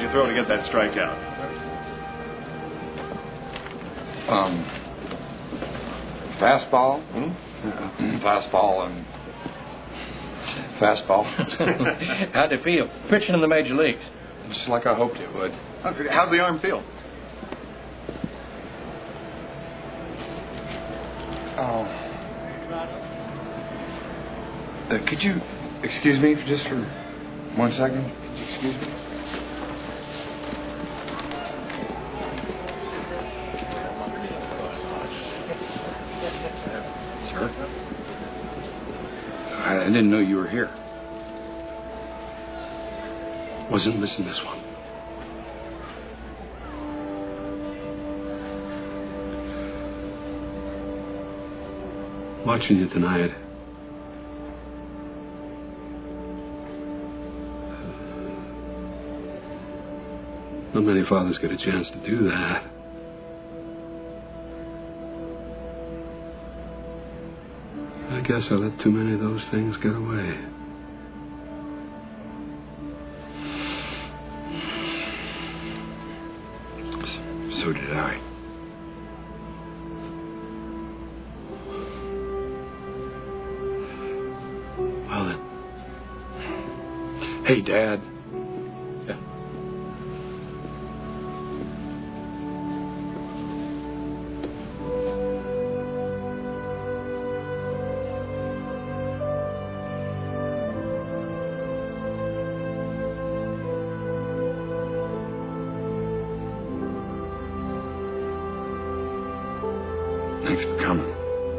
Speaker 21: you throw to get that strikeout?
Speaker 11: Fastball. Fastball and fastball.
Speaker 21: How'd it feel pitching in the major leagues?
Speaker 11: Just like I hoped it would.
Speaker 21: How's the arm feel?
Speaker 11: Could you excuse me just for 1 second? Could you excuse me? Sir? I didn't know you were here. Wasn't missing this one. Watching you tonight. Not many fathers get a chance to do that. I guess I let too many of those things get away. So did I. Well, then. Hey, Dad. Thanks for coming.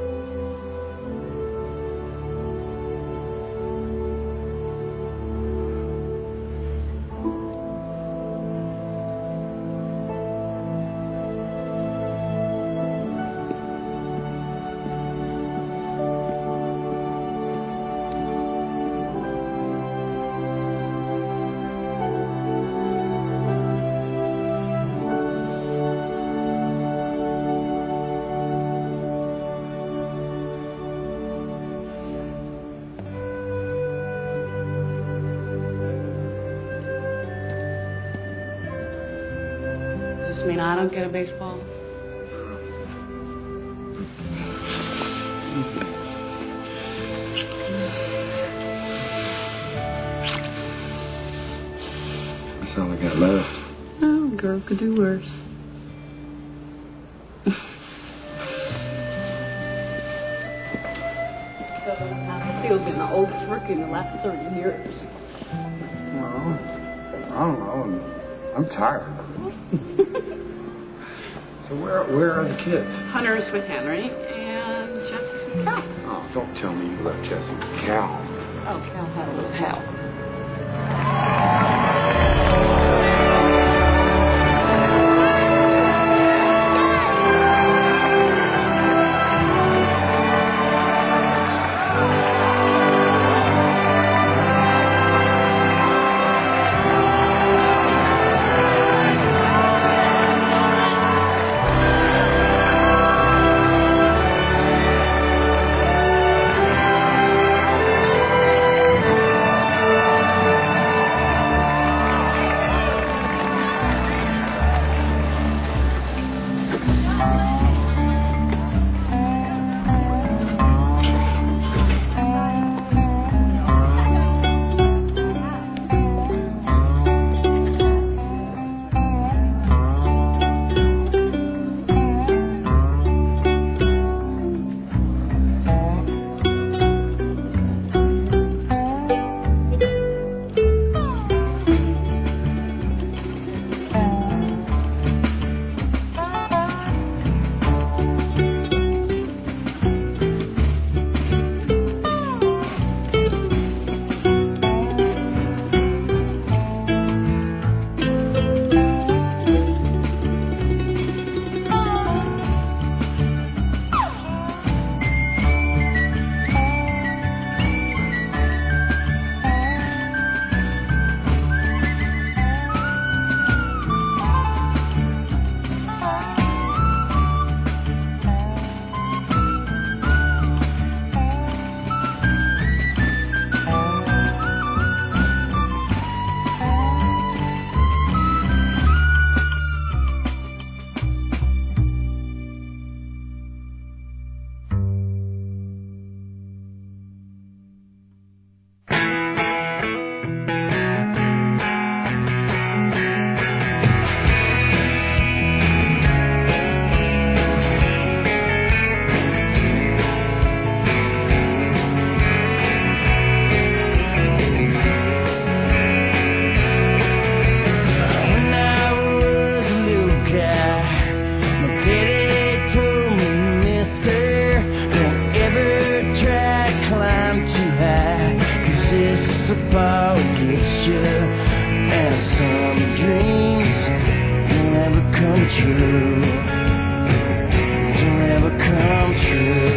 Speaker 16: Does this mean I don't get a baseball?
Speaker 11: That's all I got left.
Speaker 16: Oh, girl could do worse. So, how do you feel being the oldest rookie in the last 30 years?
Speaker 11: Well, I don't know. I'm tired. So where are the kids?
Speaker 16: Hunter's with Henry, and Jesse's with Cal.
Speaker 11: Oh, don't tell me you left Jesse with Cal.
Speaker 16: Oh, Cal had a little help.
Speaker 6: true. Don't ever come true.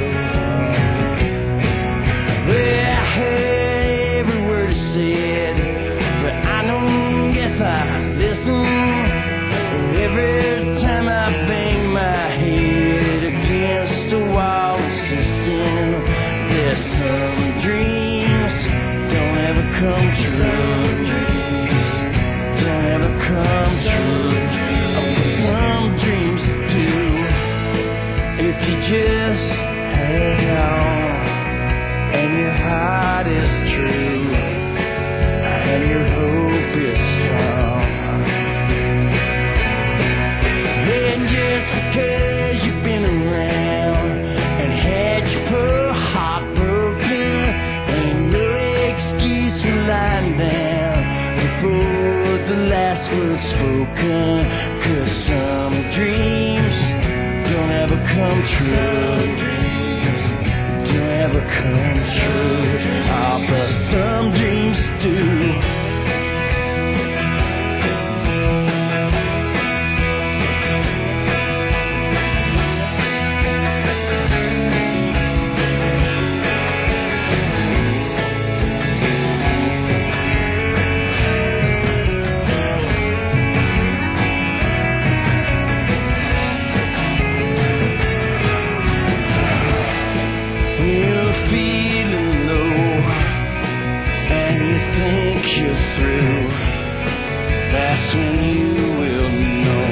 Speaker 6: Well, I heard every word he said, but I don't guess I listened. Every time I bang my head against the wall, insisting there's some dreams don't ever come true. Don't ever come true. But some dreams do. If you just hang on and your heart is true and your hope is strong, then just because you've been around and had your poor heart broken, ain't no excuse for lying down before the last word's spoken. 'Cause some dreams don't ever come true. Don't ever come true. Ah, but some dreams do. You're feeling low and you think you're through. That's when you will know.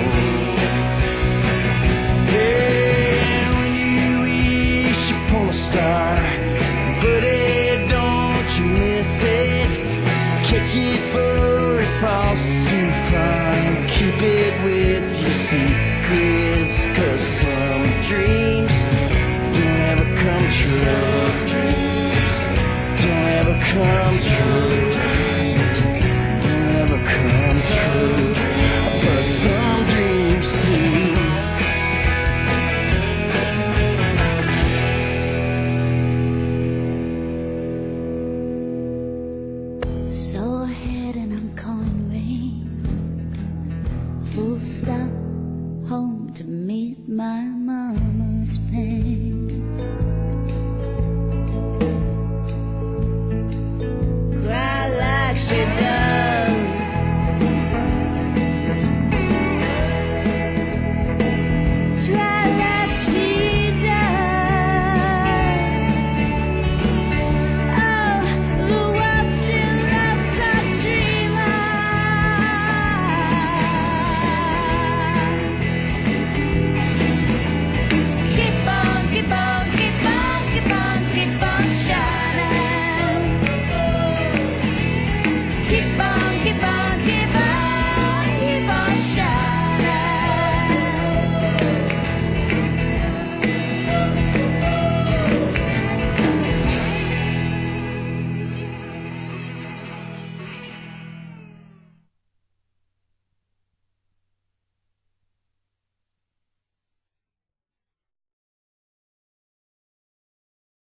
Speaker 6: Yeah, when you wish upon a star, but don't you miss it. Catch it before it falls too far. Keep it with your secrets, 'cause some dreams don't ever come true. Don't ever come true. Don't ever come true. But some dreams do.
Speaker 9: So ahead and I'm calling rain. Full stop, home to meet my